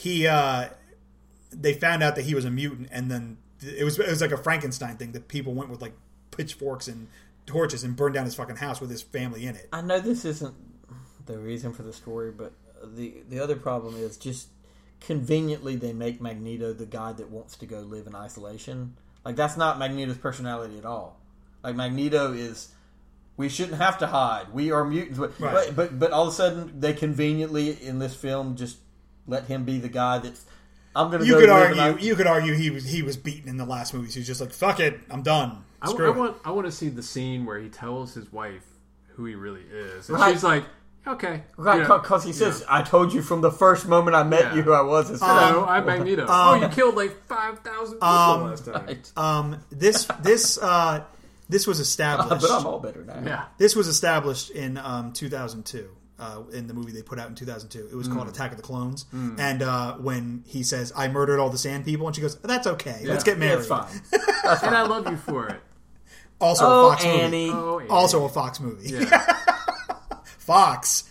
they found out that he was a mutant, and then it was like a Frankenstein thing that people went with like pitchforks and torches and burned down his fucking house with his family in it. I know this isn't the reason for the story, but the other problem is just conveniently they make Magneto the guy that wants to go live in isolation. Like, that's not Magneto's personality at all. Like, Magneto is, we shouldn't have to hide. We are mutants. Right. But all of a sudden, they conveniently, in this film, just let him be the guy that's, I'm going to go live. You could argue he was beaten in the last movie. So he's just like, fuck it, I'm done. I want to see the scene where he tells his wife who he really is. And she's like, okay. Right, because he says, I told you from the first moment I met you who I was. No, I'm Magneto. You killed like 5,000 people last time. Right. This was established. But I'm all better now. Yeah. This was established in 2002. In the movie they put out in 2002. It was called Attack of the Clones. And when he says, I murdered all the sand people, and she goes, that's okay. Yeah. Let's get married. It's fine. And I love you for it. Also a Fox Annie. movie. Oh, Annie. Also a Fox movie. Yeah. Fox.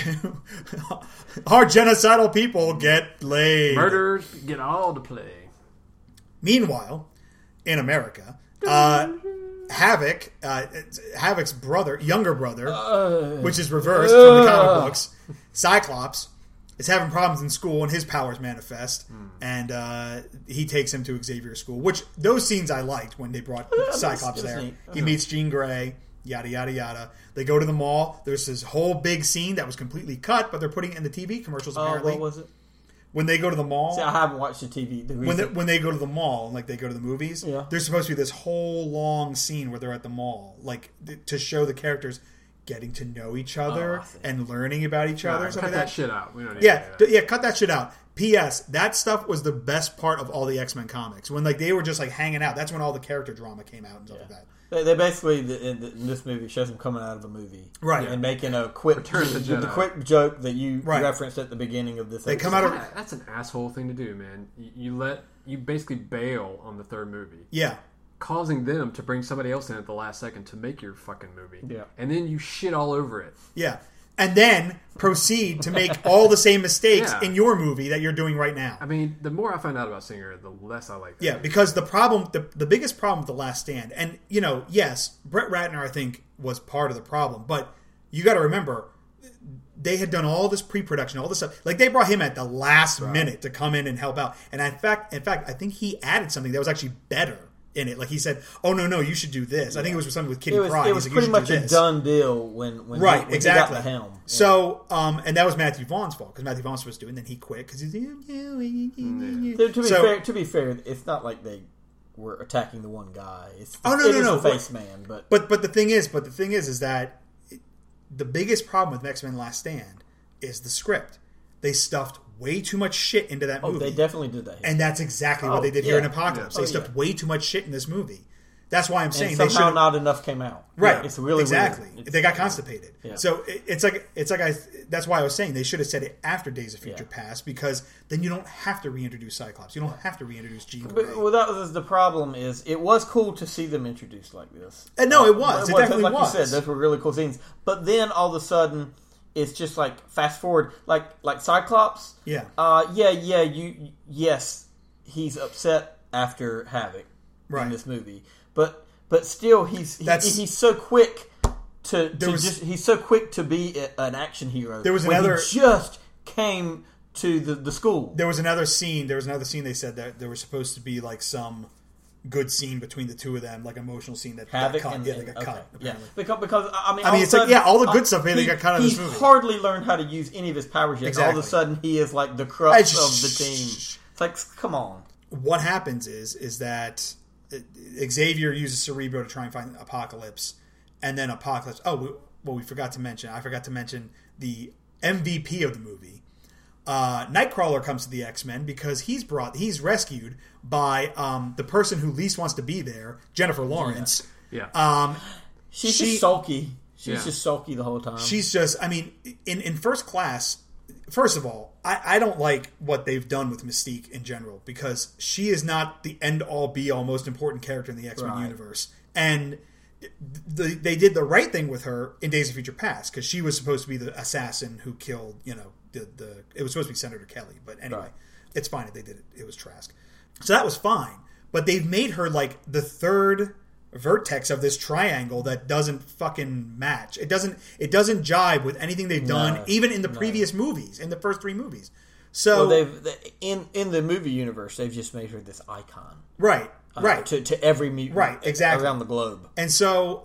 Our genocidal people get laid. Murderers get all to play. Meanwhile, in America, Havoc, Havoc's younger brother, which is reversed from the comic books, Cyclops, is having problems in school and his powers manifest, and he takes him to Xavier's school. Which those scenes I liked when they brought Cyclops there. Neat. He meets Jean Grey. Yada yada yada. They go to the mall. There's this whole big scene that was completely cut, but they're putting it in the TV commercials. Apparently, what was it? When they go to the mall, see, I haven't watched the TV. When they go to the mall and like they go to the movies, there's supposed to be this whole long scene where they're at the mall, like to show the characters getting to know each other and learning about each other. Cut that shit out. We don't need cut that shit out. P.S. That stuff was the best part of all the X-Men comics. When like they were just like hanging out. That's when all the character drama came out and stuff like that. They basically in this movie shows them coming out of a movie, right, and making a quick the quick joke that you referenced at the beginning of this. They come out of that's an asshole thing to do, man. You basically bail on the third movie, causing them to bring somebody else in at the last second to make your fucking movie, and then you shit all over it, and then proceed to make all the same mistakes in your movie that you're doing right now. I mean, the more I find out about Singer, the less I like that. Yeah, because the problem, the biggest problem with The Last Stand, and, yes, Brett Ratner, I think, was part of the problem, but you got to remember, they had done all this pre-production, all this stuff. Like, they brought him at the last minute to come in and help out. And in fact, I think he added something that was actually better in it. Like he said, "Oh no, you should do this." I think it was something with Kitty Pryde. It was pretty much a done deal when he got the helm. Yeah. So, and that was Matthew Vaughn's fault because Matthew Vaughn was supposed to do it, and then he quit because he's. To be fair, it's not like they were attacking the one guy. It's the face man, but the thing is that the biggest problem with X-Men: Last Stand is the script. They stuffed way too much shit into that movie. They definitely did that. And that's exactly what they did here in Apocalypse. They stuffed way too much shit in this movie. That's why I'm saying and somehow not enough came out. Right. It's really weird. They got constipated. Yeah. So it's like that's why I was saying they should have said it after Days of Future Past because then you don't have to reintroduce Cyclops. You don't have to reintroduce Jean Grey. Well, that was the problem. Is it was cool to see them introduced like this. No, it was. It definitely was. Like you said, those were really cool scenes. But then all of a sudden, it's just like fast forward, like Cyclops. Yeah. Yes, he's upset after Havoc in this movie, but still he's so quick he's so quick to be an action hero. There was he just came to the school. There was another scene. They said that there was supposed to be like some good scene between the two of them, like emotional scene that Havoc got cut. They got cut. Yeah, because it's like all the good stuff they got cut out of this movie. He's hardly learned how to use any of his powers yet. Exactly. All of a sudden, he is like the crux of the team. It's like, come on. What happens is that Xavier uses Cerebro to try and find Apocalypse, and then Apocalypse. We forgot to mention. I forgot to mention the MVP of the movie. Nightcrawler comes to the X-Men because he's rescued by the person who least wants to be there, Jennifer Lawrence. Yeah. She's just sulky. She's just sulky the whole time. She's just, I mean, in First Class, first of all, I don't like what they've done with Mystique in general because she is not the end-all, be-all, most important character in the X-Men universe. And they did the right thing with her in Days of Future Past because she was supposed to be the assassin who killed, it was supposed to be Senator Kelly. But anyway, It's fine if they did it. It was Trask. So that was fine. But they've made her like the third vertex of this triangle that doesn't fucking match. It doesn't jive with anything they've done, even in the previous movies, in the first 3 movies. So in the movie universe, they've just made her this icon, right to every mutant, exactly around the globe. And so,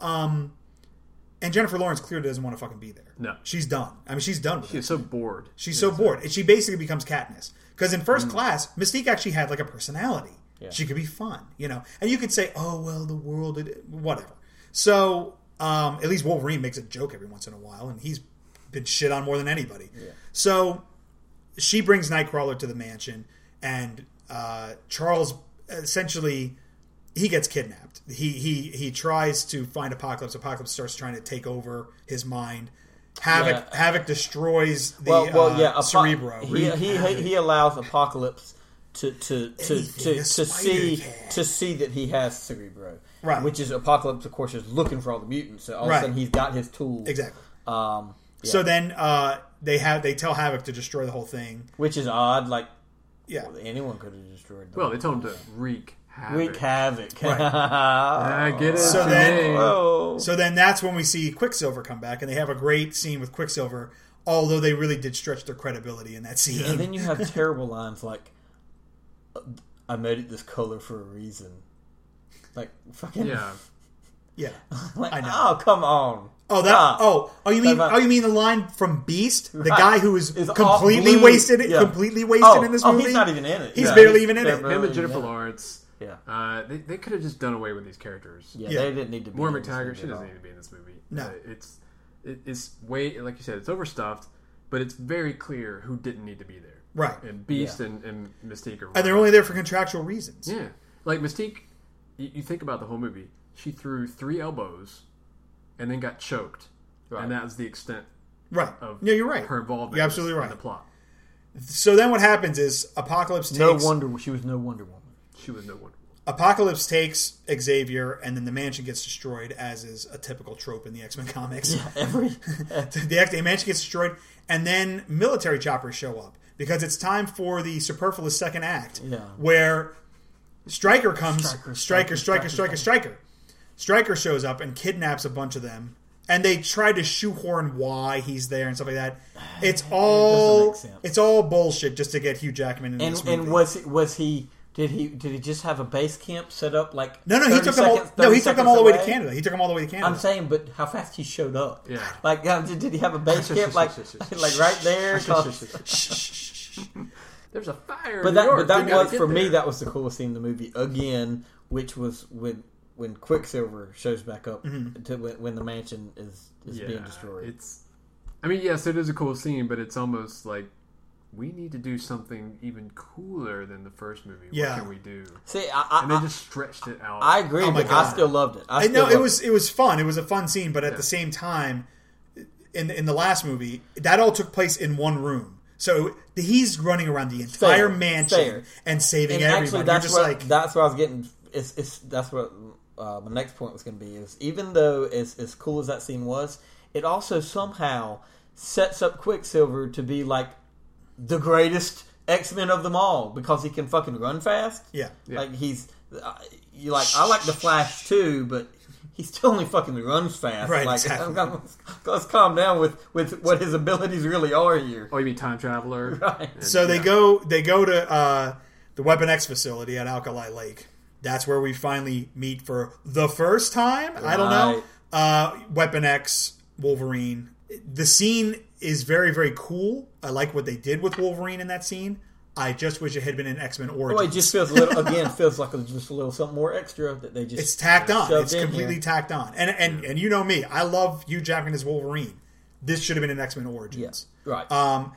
and Jennifer Lawrence clearly doesn't want to fucking be there. No, she's done. I mean, she's done with it. She's so bored. She's so bored, and she basically becomes Katniss. Because in First Class, Mystique actually had like a personality. Yeah. She could be fun, and you could say, "Oh well, the world, whatever." So at least Wolverine makes a joke every once in a while, and he's been shit on more than anybody. Yeah. So she brings Nightcrawler to the mansion, and Charles essentially he gets kidnapped. He tries to find Apocalypse. Apocalypse starts trying to take over his mind. Havoc destroys the Cerebro. He allows Apocalypse to see that he has Cerebro, right? Which is Apocalypse, of course, is looking for all the mutants. So all of a sudden, he's got his tool. Exactly. So then they tell Havoc to destroy the whole thing, which is odd. Like, anyone could have destroyed them. Well, they told him to wreak havoc. Right. I get it. So then that's when we see Quicksilver come back, and they have a great scene with Quicksilver. Although they really did stretch their credibility in that scene. And then you have terrible lines like, I made it this color for a reason. Like, fucking... Yeah. Like, I know. Oh, come on. You mean the line from Beast? The guy who is completely wasted in this movie? He's not even in it. He's barely even in it. Him and Jennifer Lawrence. Yeah. They could have just done away with these characters. Yeah, they didn't need to be Moira McTaggart, she doesn't need to be in this movie. No. It's way, like you said, it's overstuffed, but it's very clear who didn't need to be there. Right. And Beast and Mystique are... And they're only there for contractual reasons. Yeah. Like Mystique, you think about the whole movie, she threw 3 elbows and then got choked. Right. And that was the extent of you're right. her involvement you're absolutely right. in the plot. So then what happens is Apocalypse takes... She was no Wonder Woman. Apocalypse takes Xavier, and then the mansion gets destroyed, as is a typical trope in the X-Men comics. Yeah, the mansion gets destroyed, and then military choppers show up, because it's time for the superfluous second act, where Stryker comes... Stryker. Stryker shows up and kidnaps a bunch of them, and they try to shoehorn why he's there and stuff like that. It's all bullshit just to get Hugh Jackman in this movie. And was he... Did he just have a base camp set up like? No, he took them all. No, he took them all the way to Canada. I'm saying, but how fast he showed up? Yeah. Like, did he have a base camp like right there? There's a fire. But that was for me. That was the coolest scene in the movie again, which was when Quicksilver shows back up to when the mansion is being destroyed. Yes, it is a cool scene, but it's almost like, we need to do something even cooler than the first movie. Yeah. What can we do? See, and they just stretched it out. I agree, but I still loved it. It was fun. It was a fun scene, but at the same time, in the last movie, that all took place in one room. So he's running around the entire mansion and saving everybody. Actually, that's what I was getting. That's what my next point was going to be. Is even though as cool as that scene was, it also somehow sets up Quicksilver to be like the greatest X-Men of them all because he can fucking run fast. Yeah. Like he's I like the Flash too, but he still only fucking runs fast. Right. Like, exactly. Let's calm down with what his abilities really are here. Oh, you mean Time Traveler? Right. So they go to the Weapon X facility at Alkali Lake. That's where we finally meet for the first time. Right. I don't know. Weapon X, Wolverine. The scene is very, very cool. I like what they did with Wolverine in that scene. I just wish it had been an X-Men Origins. Well, it just feels a little, feels like just a little something more extra that they just... It's tacked on. It's completely here. tacked on. And you know me, I love Hugh Jackman as Wolverine. This should have been an X-Men Origins. Yeah, right.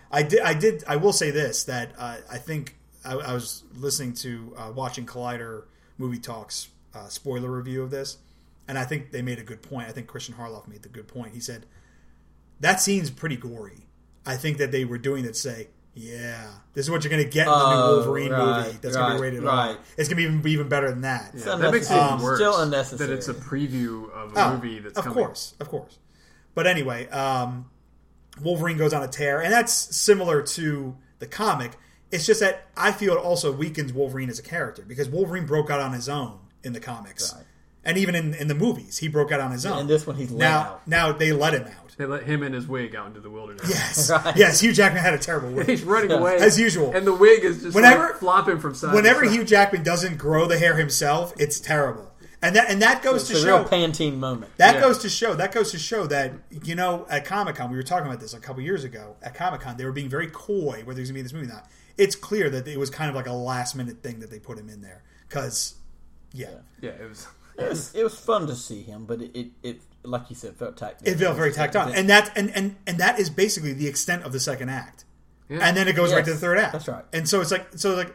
I will say this, that I think I was listening to watching Collider Movie Talks spoiler review of this, and I think they made a good point. I think Christian Harloff made the good point. He said, that scene's pretty gory. I think that they were doing that to say, yeah, this is what you're going to get in the new Wolverine movie. That's going to be rated R. It's going to be even better than that. Yeah, that makes it worse. Still unnecessary. That it's a preview of a movie that's coming. Of course. But anyway, Wolverine goes on a tear, and that's similar to the comic. It's just that I feel it also weakens Wolverine as a character, because Wolverine broke out on his own in the comics. Right. And even in the movies, he broke out on his own. And this one, he's let out. Now they let him out. They let him and his wig out into the wilderness. Yes. Right. Yes, Hugh Jackman had a terrible wig. He's running away. As usual. And the wig is just flopping from side to side. Whenever Hugh Jackman doesn't grow the hair himself, it's terrible. And that goes to show... It's a real Pantene moment. That goes to show that, at Comic-Con, we were talking about this a couple years ago, at Comic-Con, they were being very coy whether he's going to be in this movie or not. It's clear that it was kind of like a last-minute thing that they put him in there. Because, Yeah, it was... It was fun to see him, but it like you said, felt tacked on. It felt very tacked on, and that is basically the extent of the second act, and then it goes right to the third act. That's right. And so it's like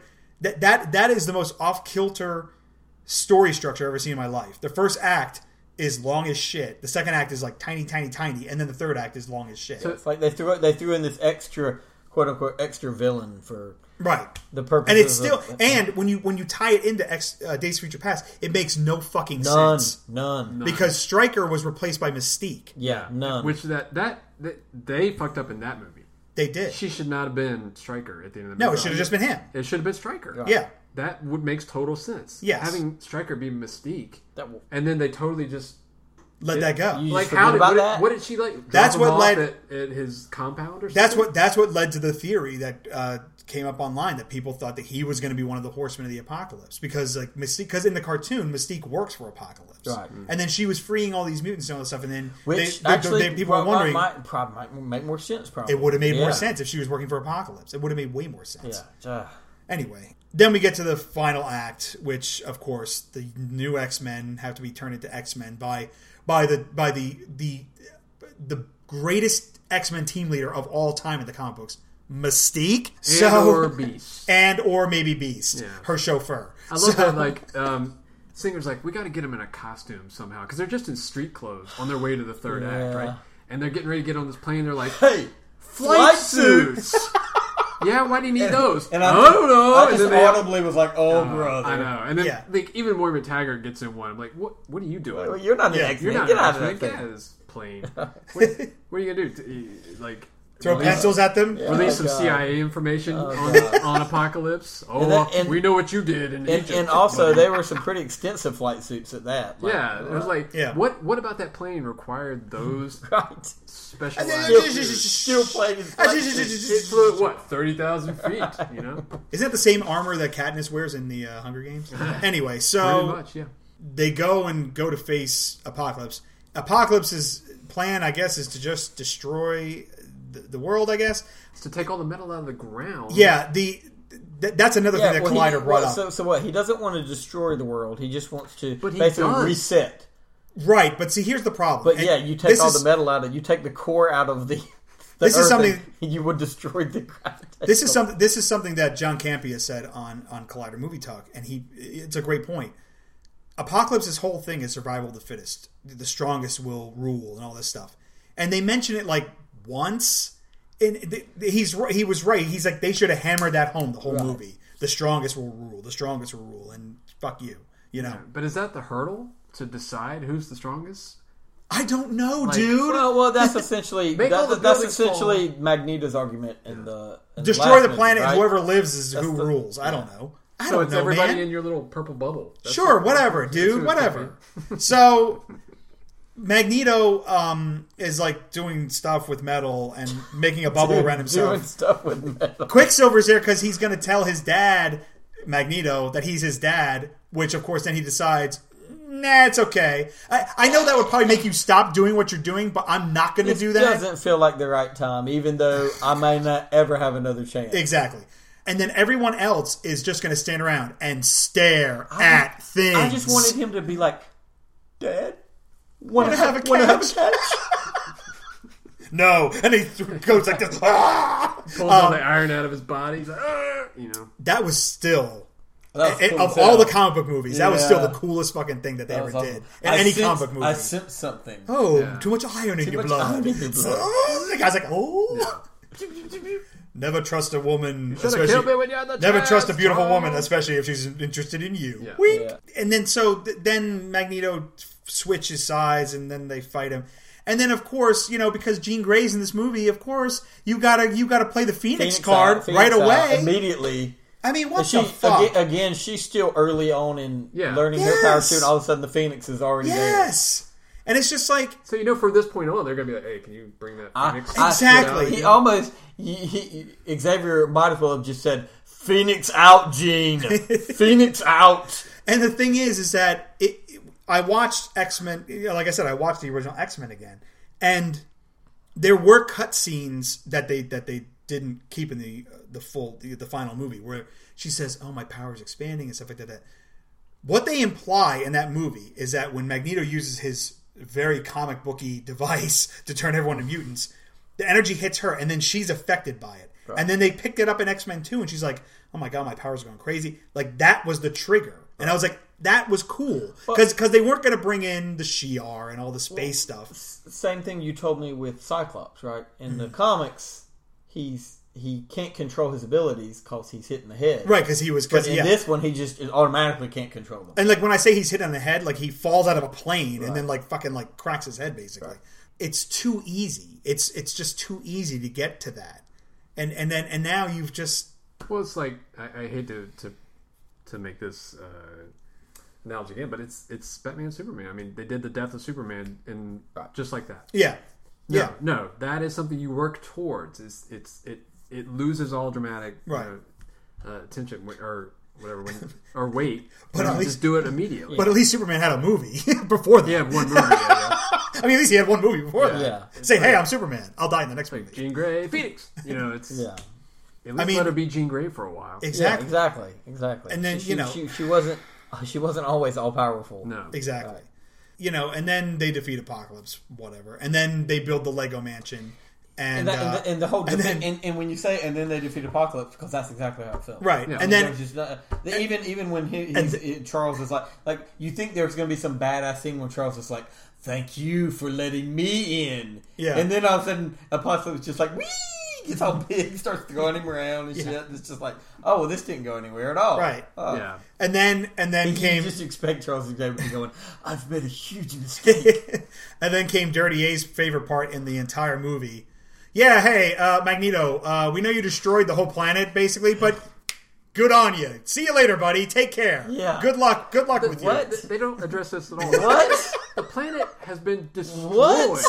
that is the most off kilter story structure I've ever seen in my life. The first act is long as shit. The second act is like tiny, tiny, tiny, and then the third act is long as shit. So it's like they threw in this extra, quote unquote, extra villain for. Right. The purpose, and it's still, and when you tie it into Days of Future Past, it makes no fucking sense. None. Because Stryker was replaced by Mystique. Yeah, none. Which that they fucked up in that movie. They did. She should not have been Stryker at the end of the movie. No, it should have just been him. It should have been Stryker. Right. Yeah, that makes total sense. Yes, having Stryker be Mystique, and then they totally just. Let that go. Like what did she like? That's what led at his compound or something. That's what led to the theory that came up online that people thought that he was going to be one of the Horsemen of the Apocalypse because like Mystique, because in the cartoon Mystique works for Apocalypse, right? And then she was freeing all these mutants and all this stuff, and then people were wondering might make more sense. Probably it would have made more sense if she was working for Apocalypse. It would have made way more sense. Yeah. Anyway, then we get to the final act, which of course the new X-Men have to be turned into X-Men by the greatest X-Men team leader of all time in the comic books, Mystique, or Beast, or maybe Beast, her chauffeur. I love that. Like Singer's like, we got to get them in a costume somehow because they're just in street clothes on their way to the third act, right? And they're getting ready to get on this plane. They're like, hey, flight suits. Yeah, why do you need those? And I don't know. I just audibly was like, "Oh, brother!" I know. And then like even Moira McTaggart gets in one. I'm like, "What are you doing? Well, you're not an X-Men. You're not get an out of X-Men. that Get thing. out of this plane. What are you gonna do? Like throw pencils at them? Release some CIA information on Apocalypse? We know what you did in Egypt. And also, there were some pretty extensive flight suits at that. Like, it was like, what about that plane required those special steel plated? It flew at what, 30,000 feet? You know, isn't that the same armor that Katniss wears in the Hunger Games? Anyway, pretty much, they go to face Apocalypse. Apocalypse's plan, I guess, is to just destroy the world. I guess it's to take all the metal out of the ground. Yeah, that's another thing that Collider brought up. So what? He doesn't want to destroy the world. He just wants to basically reset. Right, but see, here's the problem. But you take all the metal out of it. You take the core out of the this is something you would destroy the gravity. This is something that John Campea said on Collider Movie Talk, and it's a great point. Apocalypse's whole thing is survival of the fittest. The strongest will rule, and all this stuff. And they mention it like once. And he was right. He's like, they should have hammered that home the whole movie. The strongest will rule. The strongest will rule, and fuck you. You know. Yeah, but is that the hurdle to decide who's the strongest? I don't know, dude. Well, that's essentially that's essentially Magneto's argument in the destroy the planet, and whoever lives is who rules. I don't know. So it's everybody in your little purple bubble. Sure, whatever, dude, whatever. So Magneto is like doing stuff with metal and making a bubble around himself. Doing stuff with metal. Quicksilver's there because he's going to tell his dad, Magneto, that he's his dad. Which, of course, then he decides, nah, it's okay. I know that would probably make you stop doing what you're doing, but I'm not going to do that. It doesn't feel like the right time, even though I may not ever have another chance. Exactly. and then everyone else is just going to stand around and stare at things. I just wanted him to be like, Dad, want to have a couch? No, and he goes like this. Pulls all the iron out of his body. He's like, That was still cool of all the comic book movies. That was still the coolest fucking thing that they ever awesome. did in any comic book movie. I sensed something. Too much iron in your blood. The guy's like, never trust a woman. Never trust a beautiful woman, especially if she's interested in you. Yeah. Yeah. And then then Magneto switches sides, and then they fight him. And then, of course, because Jean Grey's in this movie, of course, you gotta play the Phoenix card right away, immediately. I mean, what the fuck? Again, she's still early on in learning her power too, and all of a sudden the Phoenix is already there. Yes, and it's just like so. From this point on, they're gonna be like, "Hey, can you bring that Phoenix?" Exactly. He almost Xavier might as well have just said, "Phoenix out, Jean. Phoenix out." And the thing is that I watched X-Men. Like I said, I watched the original X-Men again, and there were cutscenes that they didn't keep in the final movie where she says, "Oh, my power is expanding" and stuff like that. What they imply in that movie is that when Magneto uses his very comic booky device to turn everyone to mutants, the energy hits her, and then she's affected by it. Right. And then they picked it up in X-Men 2, and she's like, "Oh my god, my powers are going crazy!" Like that was the trigger, and I was like, that was cool because they weren't going to bring in the Shi'ar and all the space stuff. Same thing you told me with Cyclops, right? In the comics, he can't control his abilities because he's hit in the head, right? Because this one, he just automatically can't control them. And like when I say he's hit on the head, like he falls out of a plane and then like fucking like cracks his head, basically. Right. It's too easy. It's just too easy to get to that, and now you've just it's like I hate to make this analogy again, but it's Batman and Superman. I mean, they did the death of Superman in just like that. Yeah. No, that is something you work towards. It loses all dramatic tension or whatever or weight, but at least just do it immediately. But at least Superman had a movie before that. Yeah, one movie. I mean, at least he had one movie before that. Yeah. Say, hey, I'm Superman. I'll die in the next movie. Jean Grey, Phoenix. It's At least let her be Jean Grey for a while. Exactly. Yeah, exactly. And then she wasn't always all powerful. No, exactly. Right. And then they defeat Apocalypse, whatever, and then they build the Lego mansion. And the whole and when you say and then they defeat Apocalypse, because that's exactly how it felt, right? Yeah. And then even when Charles is like you think there's going to be some badass thing when Charles is like, "Thank you for letting me in," and then all of a sudden Apocalypse is just like, "Wee!" Gets all big, starts throwing him around and shit. It's just like, oh, well, this didn't go anywhere at all, right? And then came. You just expect Charles Xavier to be going, "I've made a huge mistake," and then came Dirty A's favorite part in the entire movie. Yeah, hey, Magneto, we know you destroyed the whole planet, basically, but good on you. See you later, buddy. Take care. Yeah. Good luck with you. They don't address this at all. What? The planet has been destroyed. What?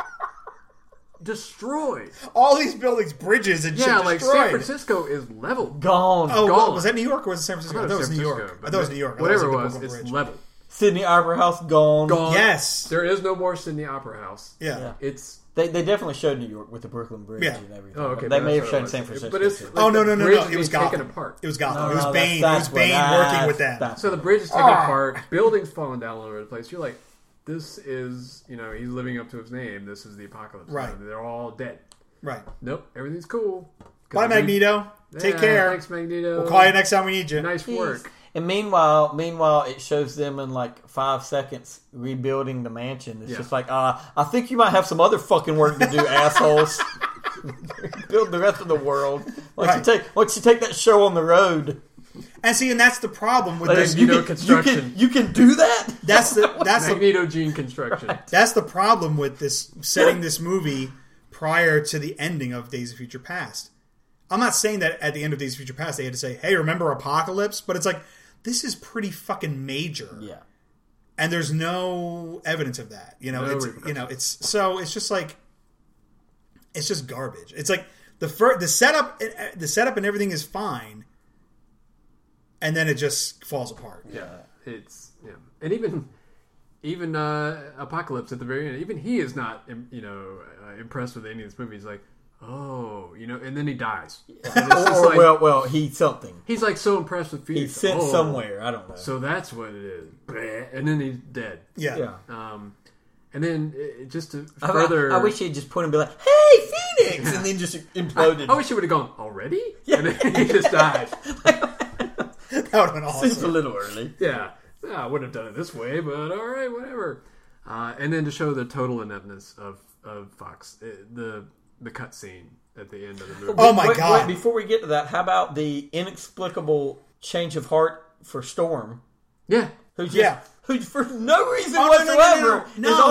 Destroyed. All these buildings, bridges, and shit destroyed. Like San Francisco is leveled. Gone. Oh, gone. Was that New York or was it San Francisco? I thought it was New York. I thought it was New York. Whatever it was, it's leveled. Sydney Opera House gone. Yes. There is no more Sydney Opera House. Yeah. They definitely showed New York with the Brooklyn Bridge and everything. Oh, okay. They may have shown San Francisco. But it's no. It was Gotham. Taken apart. It was Gotham. It was Bane. It was Bane working with them. So the bridge is taken apart. Buildings falling down all over the place. You're like, this is, he's living up to his name. This is the apocalypse. Right. They're all dead. Right. Nope. Everything's cool. Bye, Magneto. Take care. Thanks, Magneto. We'll call you next time we need you. Nice work. And meanwhile, it shows them in like 5 seconds rebuilding the mansion. It's just like, I think you might have some other fucking work to do, assholes. Build the rest of the world. Why don't you take that show on the road? And see, and that's the problem with this. Construction. You can do that. That's Magneto Gene construction. That's the problem with this setting this movie prior to the ending of Days of Future Past. I'm not saying that at the end of Days of Future Past they had to say, "Hey, remember Apocalypse?" But it's like, this is pretty fucking major. Yeah. And there's no evidence of that. It's just like, it's just garbage. It's like the setup and everything is fine, and then it just falls apart. Yeah. And even Apocalypse at the very end, even he is not impressed with any of this movie. He's like, oh, and then he dies. Well, he's something. He's like so impressed with Phoenix. He's sent somewhere. I don't know. So that's what it is. And then he's dead. Yeah. And then just to further, I wish he'd just point and be like, "Hey, Phoenix," and then just imploded. I wish he would have gone already. Yeah. And then he just died. That would have been awesome. Seems a little early. Yeah, I wouldn't have done it this way, but all right, whatever. And then to show the total ineptness of Fox, the cut scene at the end of the movie. Oh my God! Wait, before we get to that, how about the inexplicable change of heart for Storm? Yeah, who for no reason whatsoever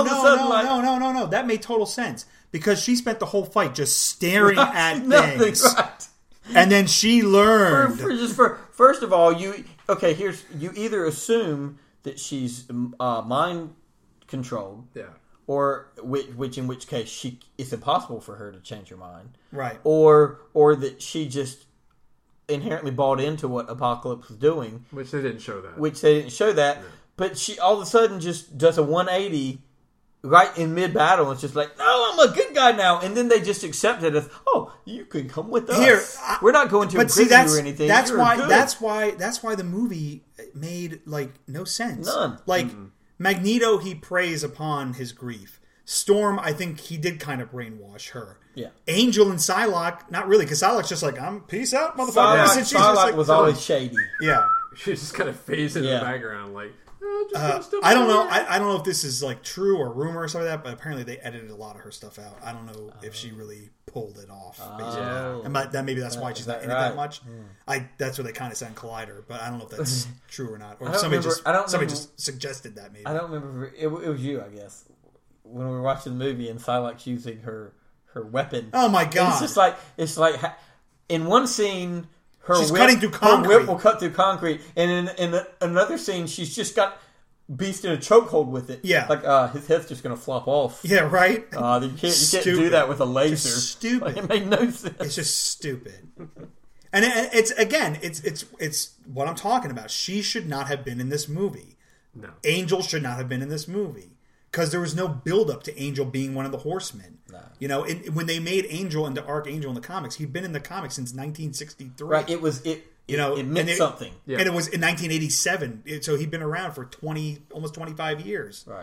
no. That made total sense because she spent the whole fight just staring at things, right. And then she learned. First of all, you either assume that she's mind controlled, or in which case it's impossible for her to change her mind, right? Or that she just inherently bought into what Apocalypse was doing, which they didn't show that. Yeah. But she all of a sudden just does a 180 right in mid battle. It's just like, no, I'm a good guy now, and then they just accept it as, oh, you can come with us. We're not going to imprison you or anything. That's why the movie made like no sense. None. Like Magneto, he preys upon his grief. Storm, I think he did kind of brainwash her. Yeah. Angel and Psylocke, not really, because Psylocke's just like, I'm peace out, motherfucker. Psylocke was always shady. Yeah. She just kind of fades into the background, like. I don't know. I don't know if this is like true or rumor or something like that, but apparently they edited a lot of her stuff out. I don't know if she really pulled it off. And maybe that's why she's not in it that much. That's what they kind of said in Collider, but I don't know if that's true or not. Or somebody just suggested that. Maybe I don't remember. It was you, I guess, when we were watching the movie and Psylocke's using her weapon. Oh my God! It's like in one scene. She's cutting through concrete. Her whip will cut through concrete, and in another scene, she's just got Beast in a chokehold with it. Yeah, like his head's just going to flop off. Yeah, right. You can't do that with a laser. Just stupid. It made no sense. It's just stupid. And it's what I'm talking about. She should not have been in this movie. No, Angel should not have been in this movie. Because there was no build up to Angel being one of the Horsemen. No. When they made Angel into Archangel in the comics, he'd been in the comics since 1963. Right. It meant something. And it was in 1987. So he'd been around for almost 25 years. Right.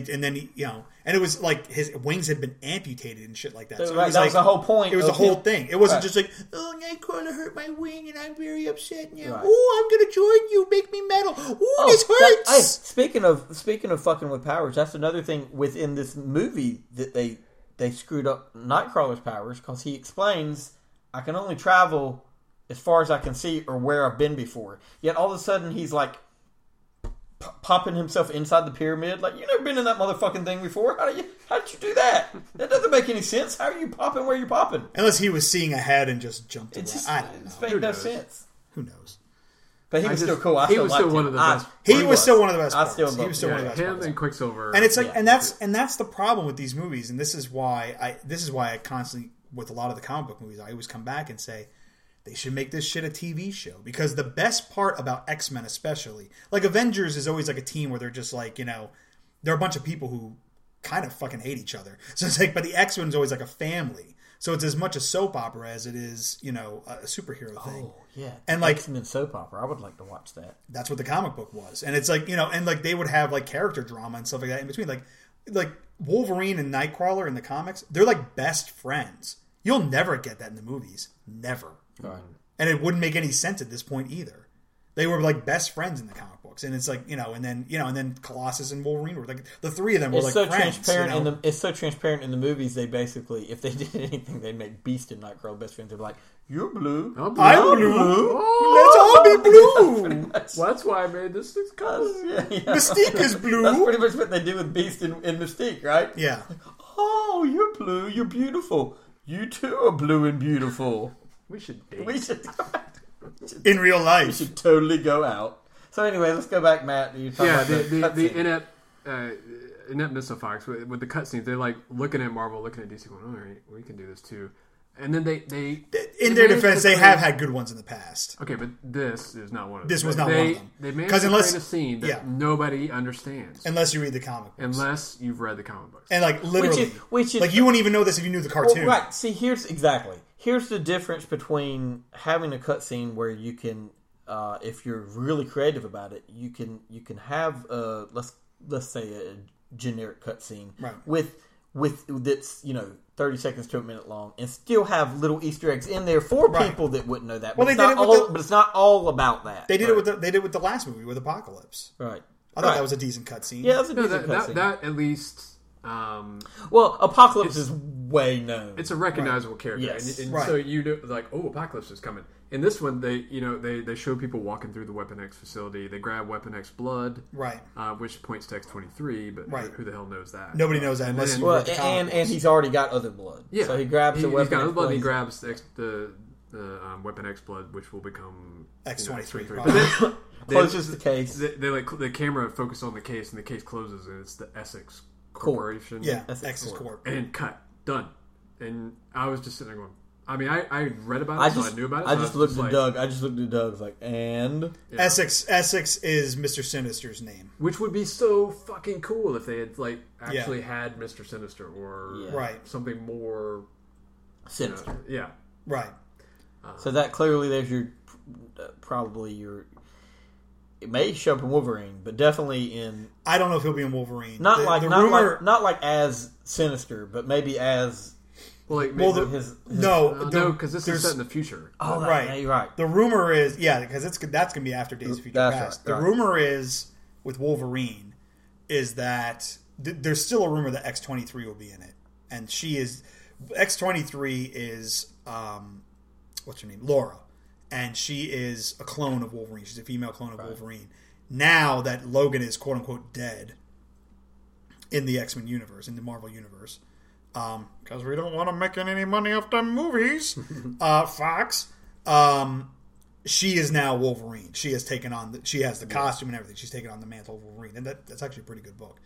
And it was like his wings had been amputated and shit like that. So that was the whole point. It was the whole thing. It wasn't just like, oh, Nightcrawler hurt my wing and I'm very upset now. Right. Oh, I'm going to join you. Make me metal. Ooh, this hurts. Speaking of fucking with powers, that's another thing within this movie that they screwed up Nightcrawler's powers, because he explains, I can only travel as far as I can see or where I've been before. Yet all of a sudden he's like popping himself inside the pyramid. Like, you've never been in that motherfucking thing before. How did you do that? That doesn't make any sense. How are you popping where you're popping? Unless he was seeing ahead and just jumped away. I don't know. It made no sense. Who knows? But he was still cool. He was still one of the best. He was still one of the best. He was still one of the best. Him and Quicksilver. And it's like, and that's the problem with these movies. And this is why I constantly, with a lot of the comic book movies, I always come back and say, they should make this shit a TV show. Because the best part about X-Men especially, like Avengers is always like a team where they're just like, they're a bunch of people who kind of fucking hate each other. So it's like, but the X-Men's always like a family. So it's as much a soap opera as it is, a superhero thing. Oh, yeah. And like X-Men soap opera. I would like to watch that. That's what the comic book was. And it's like, and like they would have like character drama and stuff like that in between. Like Wolverine and Nightcrawler in the comics, they're like best friends. You'll never get that in the movies. Never. Right. And it wouldn't make any sense at this point either. They were like best friends in the comic books, and it's like and then Colossus and Wolverine were like the three of them were like friends. Transparent it's so transparent in the movies. They basically, if they did anything, they'd make Beast and Nightcrawler best friends. They'd be like, "You're blue, I'm blue. Let's all be blue." Well, that's why I made this color. Mystique is blue. That's pretty much what they do with Beast and Mystique, right? Yeah. Oh, you're blue. You're beautiful. You too are blue and beautiful. We should date. In real life. We should totally go out. So anyway, let's go back, Matt. The ineptness of Fox with the cutscenes. They're like looking at Marvel, looking at DC, going, all right, we can do this too. And then they in their defense, they have had good ones in the past. Okay, but this is not one of them. This was not one of them. They managed to create a scene that nobody understands. Unless you read the comic books. Unless you've read the comic books. And like literally. Which is, like you wouldn't even know this if you knew the cartoon. Well, right. See, here's the difference between having a cutscene where you can, if you're really creative about it, you can have let's say a generic cutscene with that's 30 seconds to a minute long, and still have little Easter eggs in there for people that wouldn't know that. But well, but it's not all about that. They did it with the last movie with Apocalypse. Right. I thought that was a decent cutscene. Yeah, that was a decent cutscene. That at least. Well, Apocalypse is way known. It's a recognizable character, yes. and so you know, like, oh, Apocalypse is coming. In this one, they show people walking through the Weapon X facility. They grab Weapon X blood, right? Which points to X-23, but who the hell knows that? Nobody knows that unless you read the comics. And he's already got other blood. Yeah, so he grabs the Weapon X blood. He's got other blood. And he grabs the Weapon X blood, which will become X-23. But then closes the case. The camera focuses on the case, and the case closes, and it's the Essex Corporation. Yeah, Essex Corp. And cut. Done. And I was just sitting there going, I mean, I read about it, so I knew about it. So I just looked at Doug. I just looked at Doug. Like, and Essex is Mr. Sinister's name, which would be so fucking cool if they had actually had Mr. Sinister or something more sinister. Right. So that clearly there's your probably your. It may show up in Wolverine, but definitely in. I don't know if he'll be in Wolverine. Not like as Sinister, but maybe as. Well, because this is set in the future. Oh, right, you're right. The rumor is, because that's going to be after Days of Future Past. The rumor is with Wolverine is that there's still a rumor that X-23 will be in it, and she is X-23 is what's her name, Laura, and she is a clone of Wolverine. She's a female clone of Wolverine. Now that Logan is quote unquote dead in the X-Men universe, in the Marvel universe. Because we don't want to make any money off the movies, Fox. She is now Wolverine. She has taken on. She has the costume and everything. She's taken on the mantle of Wolverine, and that's actually a pretty good book.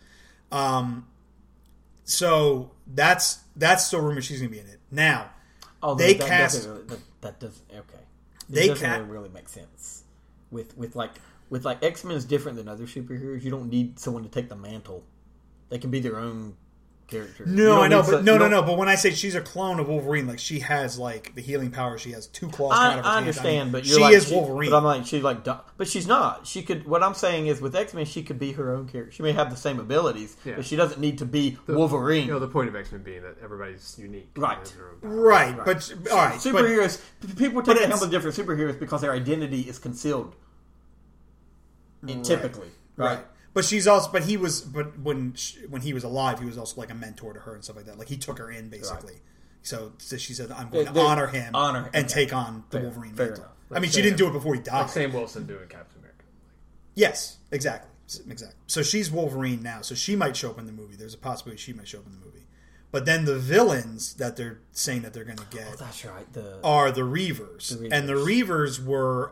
So that's still rumored she's going to be in it. Now, they cast. That doesn't okay. It doesn't really make sense. With X-Men is different than other superheroes. You don't need someone to take the mantle. They can be their own character. No, I know, but no. But when I say she's a clone of Wolverine, like she has like the healing power. She has two claws. I understand, but she is Wolverine. But I'm like but she's not. She could. What I'm saying is, with X-Men, she could be her own character. She may have the same abilities, but she doesn't need to be Wolverine. The point of X-Men being that every's unique, right? Right. But all right, superheroes. People tend to handle different superheroes because their identity is concealed. Typically, right. But she's also, but when he was alive, he was also like a mentor to her and stuff like that. Like he took her in basically. Right. So she said, "I'm going to honor him and take on the Wolverine mantle." I mean, she didn't do it before he died. Like Sam Wilson doing Captain America. Yes, exactly. So she's Wolverine now. So she might show up in the movie. There's a possibility she might show up in the movie. But then the villains that they're saying that they're going to get, that's right, are the Reavers. And the Reavers were.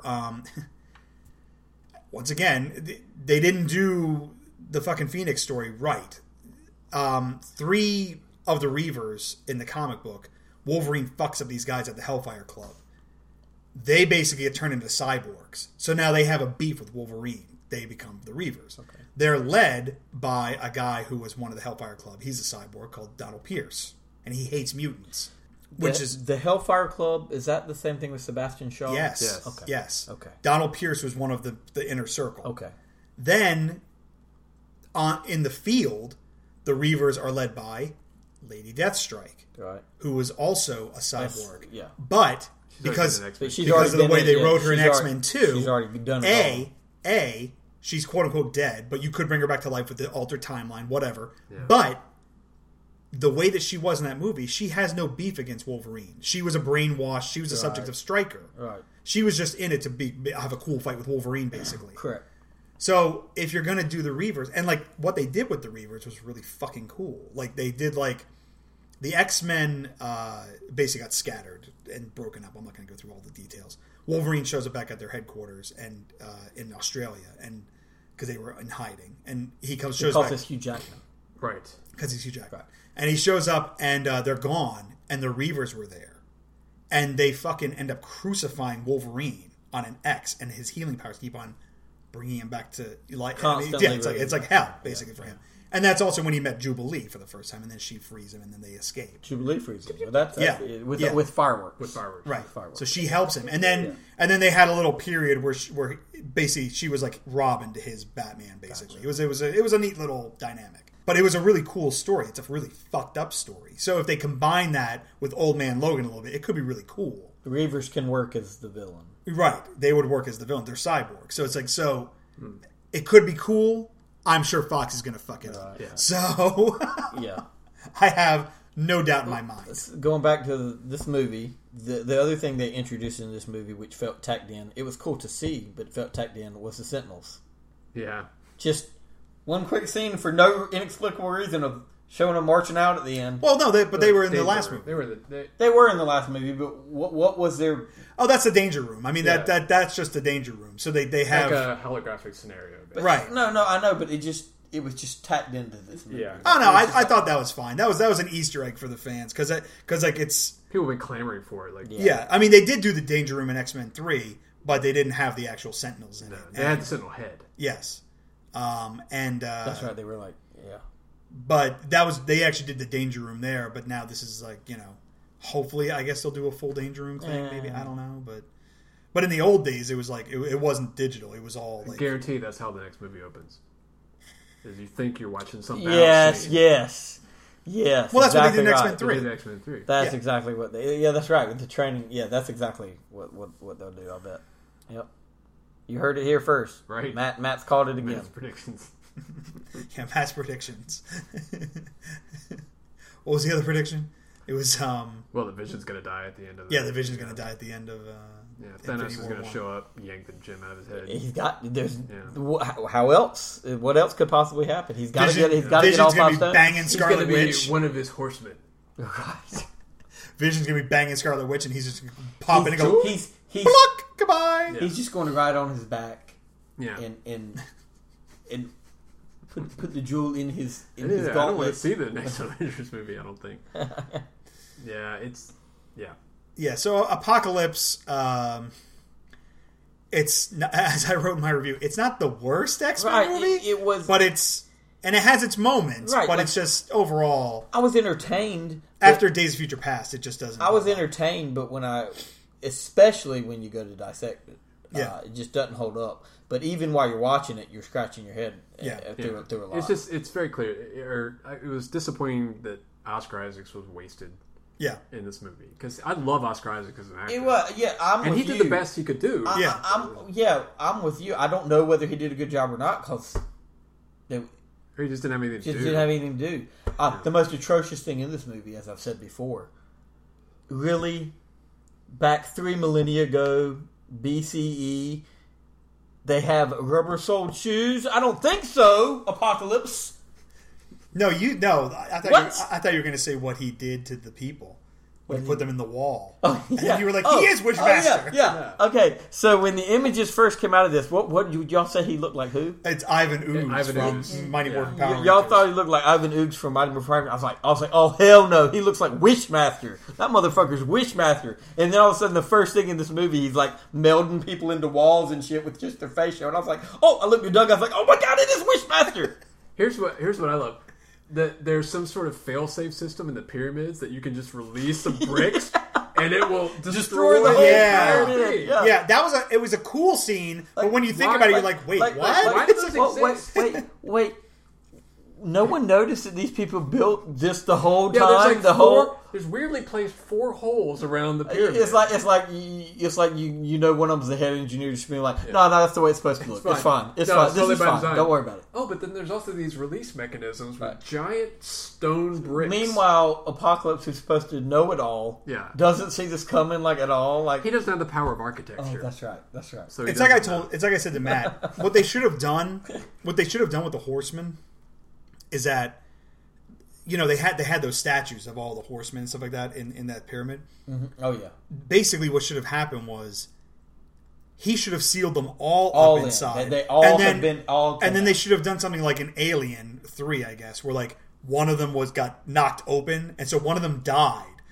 Once again, they didn't do the fucking Phoenix story right. 3 of the Reavers in the comic book, Wolverine fucks up these guys at the Hellfire Club. They basically get turned into cyborgs. So now they have a beef with Wolverine. They become the Reavers. Okay. They're led by a guy who was one of the Hellfire Club. He's a cyborg called Donald Pierce. And he hates mutants. Which is the Hellfire Club. Is that the same thing with Sebastian Shaw? Yes. Okay. Yes. Okay. Donald Pierce was one of the inner circle. Okay. Then, in the field, the Reavers are led by Lady Deathstrike, right? Who was also a cyborg. Yeah. But because of the way they wrote her in X-Men 2, she's already done it. She's quote unquote dead, but you could bring her back to life with the altered timeline, whatever. Yeah. But the way that she was in that movie, she has no beef against Wolverine. She was a brainwash. She was the subject of Stryker. Right. She was just in it to have a cool fight with Wolverine, basically. Correct. So if you're gonna do the Reavers, and like what they did with the Reavers was really fucking cool. Like they did like the X-Men basically got scattered and broken up. I'm not gonna go through all the details. Wolverine shows up back at their headquarters and in Australia, and because they were in hiding, and he shows back. Because Hugh Jackman, right? Because he's Hugh Jackman. Right. And he shows up, and they're gone, and the Reavers were there. and they fucking end up crucifying Wolverine on an X, and his healing powers keep on bringing him back to life. Constantly, it's like hell basically for him. And that's also when he met Jubilee for the first time, and then she frees him, and then they escape. Jubilee frees him. With fireworks. With fireworks, right? Fireworks. So she helps him, and then they had a little period where basically she was like Robin to his Batman. Basically, gotcha. It was a neat little dynamic, but it was a really cool story. It's a really fucked up story. So if they combine that with Old Man Logan a little bit, it could be really cool. The Reavers can work as the villain, right? They would work as the villain. They're cyborgs, so it's like it could be cool. I'm sure Fox is going to fuck it up. Yeah. So, I have no doubt in my mind. Going back to this movie, the other thing they introduced in this movie, which felt tacked in, it was cool to see, but it felt tacked in, was the Sentinels. Yeah. Just one quick scene for no inexplicable reason of showing them marching out at the end. Well, no, they were in the last movie. They were in the last movie, but what was their... Oh, that's the danger room. I mean, that's just the danger room. So they have... Like a holographic scenario. Basically. Right. No, I know, but it was just tacked into this movie. Yeah. Oh, no, I thought that was fine. That was an Easter egg for the fans, because like it's... People have been clamoring for it. Yeah, I mean, they did do the danger room in X-Men 3, but they didn't have the actual Sentinels in it. They had the Sentinel head. Yes. That's right, they were like, yeah. But they actually did the danger room there, but now this is like, hopefully, I guess they'll do a full danger room thing, maybe, I don't know, but in the old days, it was like, it wasn't digital, it was all like... I guarantee that's how the next movie opens. Is you think you're watching something else. Yes. Well, that's exactly what they did in X-Men 3. That's exactly what that's right, with the training, that's exactly what they'll do, I bet. Yep. You heard it here first. Right. Matt's called it again. Matt's predictions. Yeah, Matt's predictions. What was the other prediction? It was well, the Vision's going to die at the end of the Vision's going to die at the end of Thanos is going to show up, yank the gem out of his head. He's got how else? What else could possibly happen? He's got to get all 5 stones. Banging Scarlet Witch. One of his horsemen. Vision's going to be banging Scarlet Witch, and he's just popping and go. He's pluck, goodbye. Yeah. He's just going to ride on his back. Yeah. And put the jewel in his gauntlet. I don't want to see the next Avengers movie, I don't think. Yeah, so Apocalypse, it's, as I wrote in my review, it's not the worst X-Men movie. It was... But it's... And it has its moments, but it's just overall... I was entertained. After Days of Future Past, it just doesn't... I was entertained, but especially when you go to dissect it, it just doesn't hold up. But even while you're watching it, you're scratching your head through a lot. It's very clear. It was disappointing that Oscar Isaacs was wasted. Yeah, in this movie, because I love Oscar Isaac as an actor. It was, and he did the best he could do. I'm with you. I don't know whether he did a good job or not, because he just didn't have anything to do. Didn't have anything to do. The most atrocious thing in this movie, as I've said before, really, back 3 millennia ago, BCE, they have rubber-soled shoes. I don't think so. Apocalypse. No, I thought you were going to say what he did to the people when he put them in the wall. Oh, yeah. And then you were like, he is Wishmaster. Yeah. Okay, so when the images first came out of this, what y'all say he looked like who? It's Ivan Ooze from Mighty Morphin Power Rangers. Y'all thought he looked like Ivan Ooze from Mighty Morphin Power Rangers. I was like, oh hell no, he looks like Wishmaster. That motherfucker's Wishmaster. And then all of a sudden, the first thing in this movie, he's like melding people into walls and shit with just their face show. And I was like, I looked at Doug, I was like, oh my god, it is Wishmaster. Here's what I love. That there's some sort of fail-safe system in the pyramids that you can just release some bricks and it will destroy the whole entire thing. Yeah, it was a cool scene, but when you think about it, you're like, wait, what? Why does this exist? Wait. No one noticed that these people built this the whole time. There's weirdly placed 4 holes around the pyramid. It's like you know one of them's the head engineer just being like, no, that's the way it's supposed to look. It's fine. This is fine. Don't worry about it. Oh, but then there's also these release mechanisms with giant stone bricks. Meanwhile, Apocalypse, who's supposed to know it all, doesn't see this coming at all. Like he doesn't have the power of architecture. Oh, that's right. So it's like I said to Matt. What they should have done with the Horsemen is that, they had those statues of all the horsemen and stuff like that in that pyramid. Mm-hmm. Oh yeah. Basically, what should have happened was he should have sealed them all up inside. They all have been all. And then they should have done something like an Alien 3, I guess, where like one of them got knocked open, and so one of them died.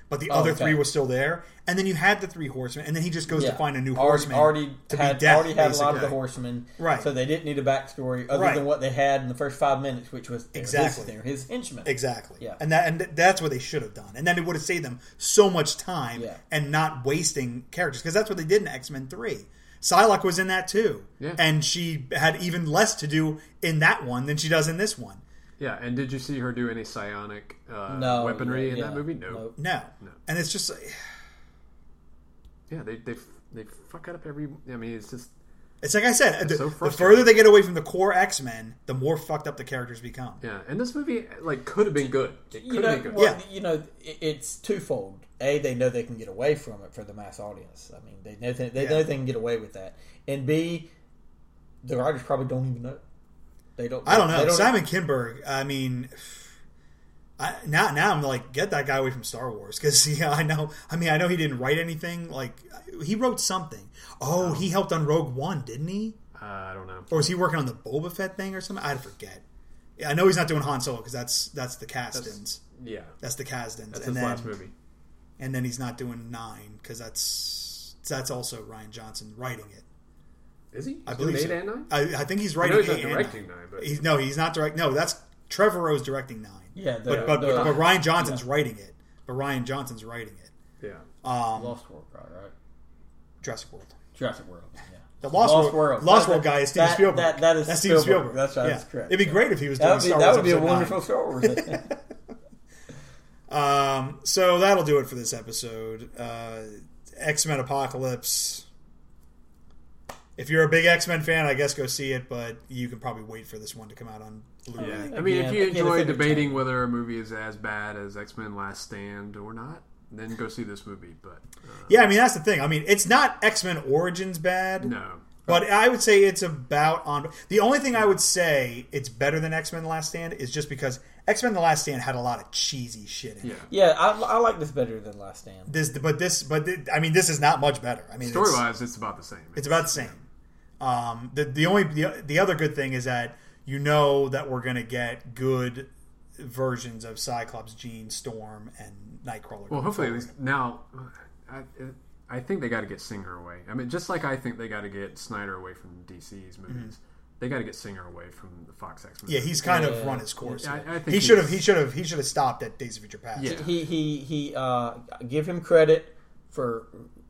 but the other three were still there. And then you had the three horsemen, and then he just goes to find a new horseman. Already had a lot of the horsemen, right? So they didn't need a backstory other than what they had in the first 5 minutes, which was his henchmen. Exactly. Yeah. And that's what they should have done. And then it would have saved them so much time and not wasting characters, because that's what they did in X-Men 3. Psylocke was in that too, and she had even less to do in that one than she does in this one. Yeah, and did you see her do any psionic weaponry in that movie? No. And it's just they fuck it up every. I mean, it's just. It's like I said, the further they get away from the core X-Men, the more fucked up the characters become. Yeah, and this movie could have been good. It could have been good. Well, it's twofold. A, they know they can get away from it for the mass audience. I mean, they know they can get away with that. And B, the writers probably don't even know. They don't. I don't know. Simon Kinberg. I mean, now I'm like, get that guy away from Star Wars, because I know. I mean, I know he didn't write anything. Like, he wrote something. Oh, he helped on Rogue One, didn't he? I don't know. Or was he working on the Boba Fett thing or something? I forget. I know he's not doing Han Solo, because that's the Kasdans. That's the Kasdans. That's his last movie. And then he's not doing 9, because that's also Rian Johnson writing it. Is he? I believe 8 and 9? I think he's writing 8 and 9. Directing 9, but he's not directing. No, that's Trevorrow's directing 9. Yeah, but Rian Johnson's writing it. But Rian Johnson's writing it. Yeah. Lost World, right? Jurassic World. Yeah. The Lost World guy is Steven Spielberg. That's Steven Spielberg. That's right. That's correct. It'd be great if he was doing Star Wars. That would be a wonderful Star Wars. So that'll do it for this episode. X-Men Apocalypse. If you're a big X-Men fan, I guess go see it, but you can probably wait for this one to come out on Blu-ray. Yeah. I mean, if you enjoy debating whether a movie is as bad as X-Men Last Stand or not, then go see this movie. But yeah, I mean, that's the thing. I mean, it's not X-Men Origins bad. No. But I would say it's about on... The only thing I would say it's better than X-Men The Last Stand is just because X-Men The Last Stand had a lot of cheesy shit in it. Yeah, I like this better than Last Stand. This is not much better. I mean, story-wise, it's about the same. It's about the same. The other good thing is that you know that we're going to get good versions of Cyclops, Jean, Storm, and Nightcrawler. Well, hopefully, at least now... I think they got to get Singer away. I mean, just like I think they got to get Snyder away from DC's movies, they got to get Singer away from the Fox X-Men. Yeah, he's kind of run his course. I think he should have stopped at Days of Future Past. Yeah. He give him credit for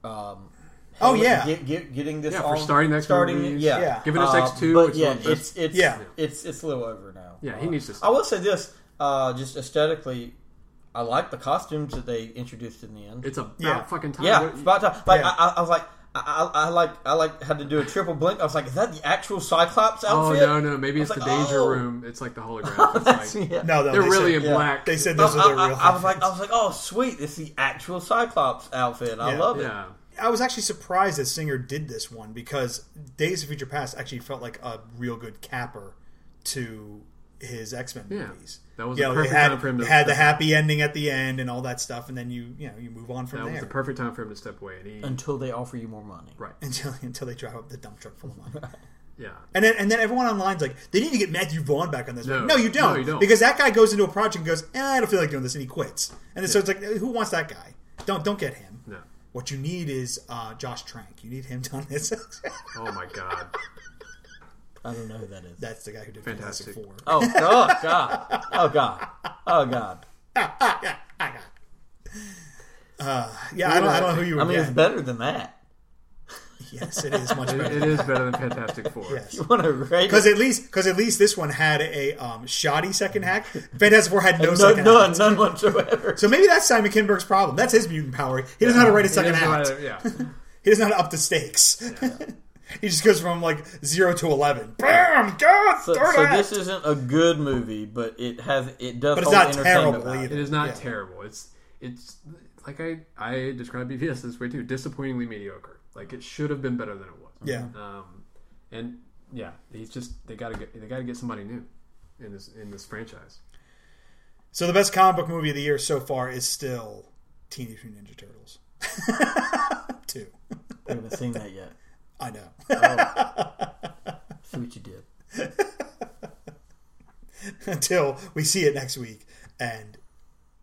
getting this for starting next movie. Giving us X2. But it's a little over now. Yeah, he needs to stop. I will say this, just aesthetically, I like the costumes that they introduced in the end. It's about fucking time. Yeah, it's about time. I was like, I had to do a triple blink. I was like, is that the actual Cyclops outfit? Oh no, maybe it's the Danger Room. It's like the hologram. It's like, no, they're really in black. They said those are the real. I was like, oh sweet, it's the actual Cyclops outfit. I love it. Yeah. I was actually surprised that Singer did this one, because Days of Future Past actually felt like a real good capper to his X-Men movies. That was the perfect time for him to... It had the happy ending at the end and all that stuff, and then you move on from there. That was the perfect time for him to step away. Until they offer you more money. Right. Until they drive up the dump truck full of money. Yeah. And then everyone online's like, they need to get Matthew Vaughn back on this. No, you don't. No, you don't. Because that guy goes into a project and goes, I don't feel like doing this, and he quits. And then so it's like, who wants that guy? Don't get him. No. What you need is Josh Trank. You need him on this. Oh my god. I don't know who that is. That's the guy who did Fantastic Four. Oh God! Oh God! I don't know who you would it's better than that. Yes, it is much better. It is better than Fantastic Four. Yes. You want to rate because at least this one had a shoddy second hack. Fantastic Four had second hack. None whatsoever. So maybe that's Simon Kinberg's problem. That's his mutant power. He doesn't know how to write a second act. He doesn't know how to up the stakes. Yeah. He just goes from 0 to 11. Bam! God! So this isn't a good movie, but it does. But it's not terrible either. It is not terrible. It's like I described BVS this way too. Disappointingly mediocre. Like, it should have been better than it was. Yeah. And yeah, he's just they gotta get somebody new in this franchise. So the best comic book movie of the year so far is still Teenage Mutant Ninja Turtles 2. I haven't seen that yet. I know. See what you did. Until we see it next week, and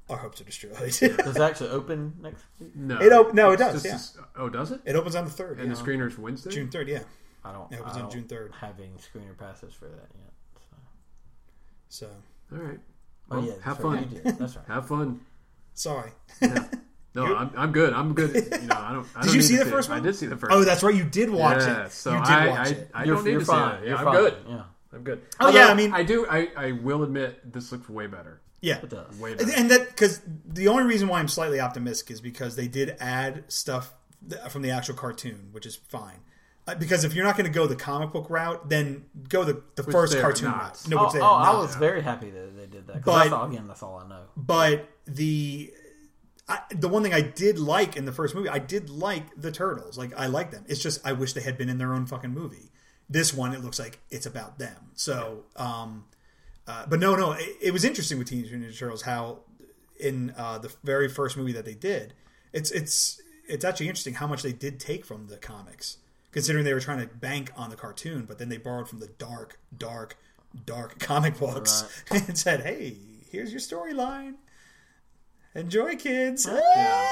our hopes are destroyed. Does it actually open next week? No, it does. Yeah. Does it? It opens on the 3rd. And the screener's Wednesday, June 3rd. Yeah. It opens on June 3rd. Having screener passes for that yet. So. All right. Well, yeah, have fun. That's right. Have fun. Sorry. Yeah. No, I'm good. I'm good. I don't. Did you see the first one? I did see the first. Oh, that's right. You did watch it. So you did watch it. I don't need to fine. see it. Yeah, I'm good. Yeah, I'm good. Oh yeah, I mean, I do. I will admit this looks way better. Yeah, it does. Way better. And that because the only reason why I'm slightly optimistic is because they did add stuff from the actual cartoon, which is fine. Because if you're not going to go the comic book route, then go the first cartoon route. No, I was very happy that they did that. Because that's all I know. But the one thing I did like in the first movie, I did like the turtles. Like, I like them. It's just I wish they had been in their own fucking movie. This one, it looks like it's about them. So, but no, it was interesting with Teenage Mutant Ninja Turtles how in the very first movie that they did, it's actually interesting how much they did take from the comics. Considering they were trying to bank on the cartoon, but then they borrowed from the dark comic books and said, "Hey, here's your storyline. Enjoy, kids." Yeah.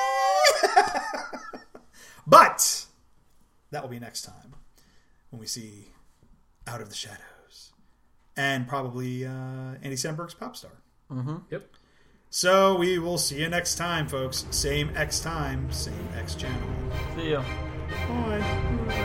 But that will be next time when we see Out of the Shadows and probably Andy Samberg's Popstar. Mm-hmm. Yep. So we will see you next time, folks. Same X time, same X channel. See ya. Bye.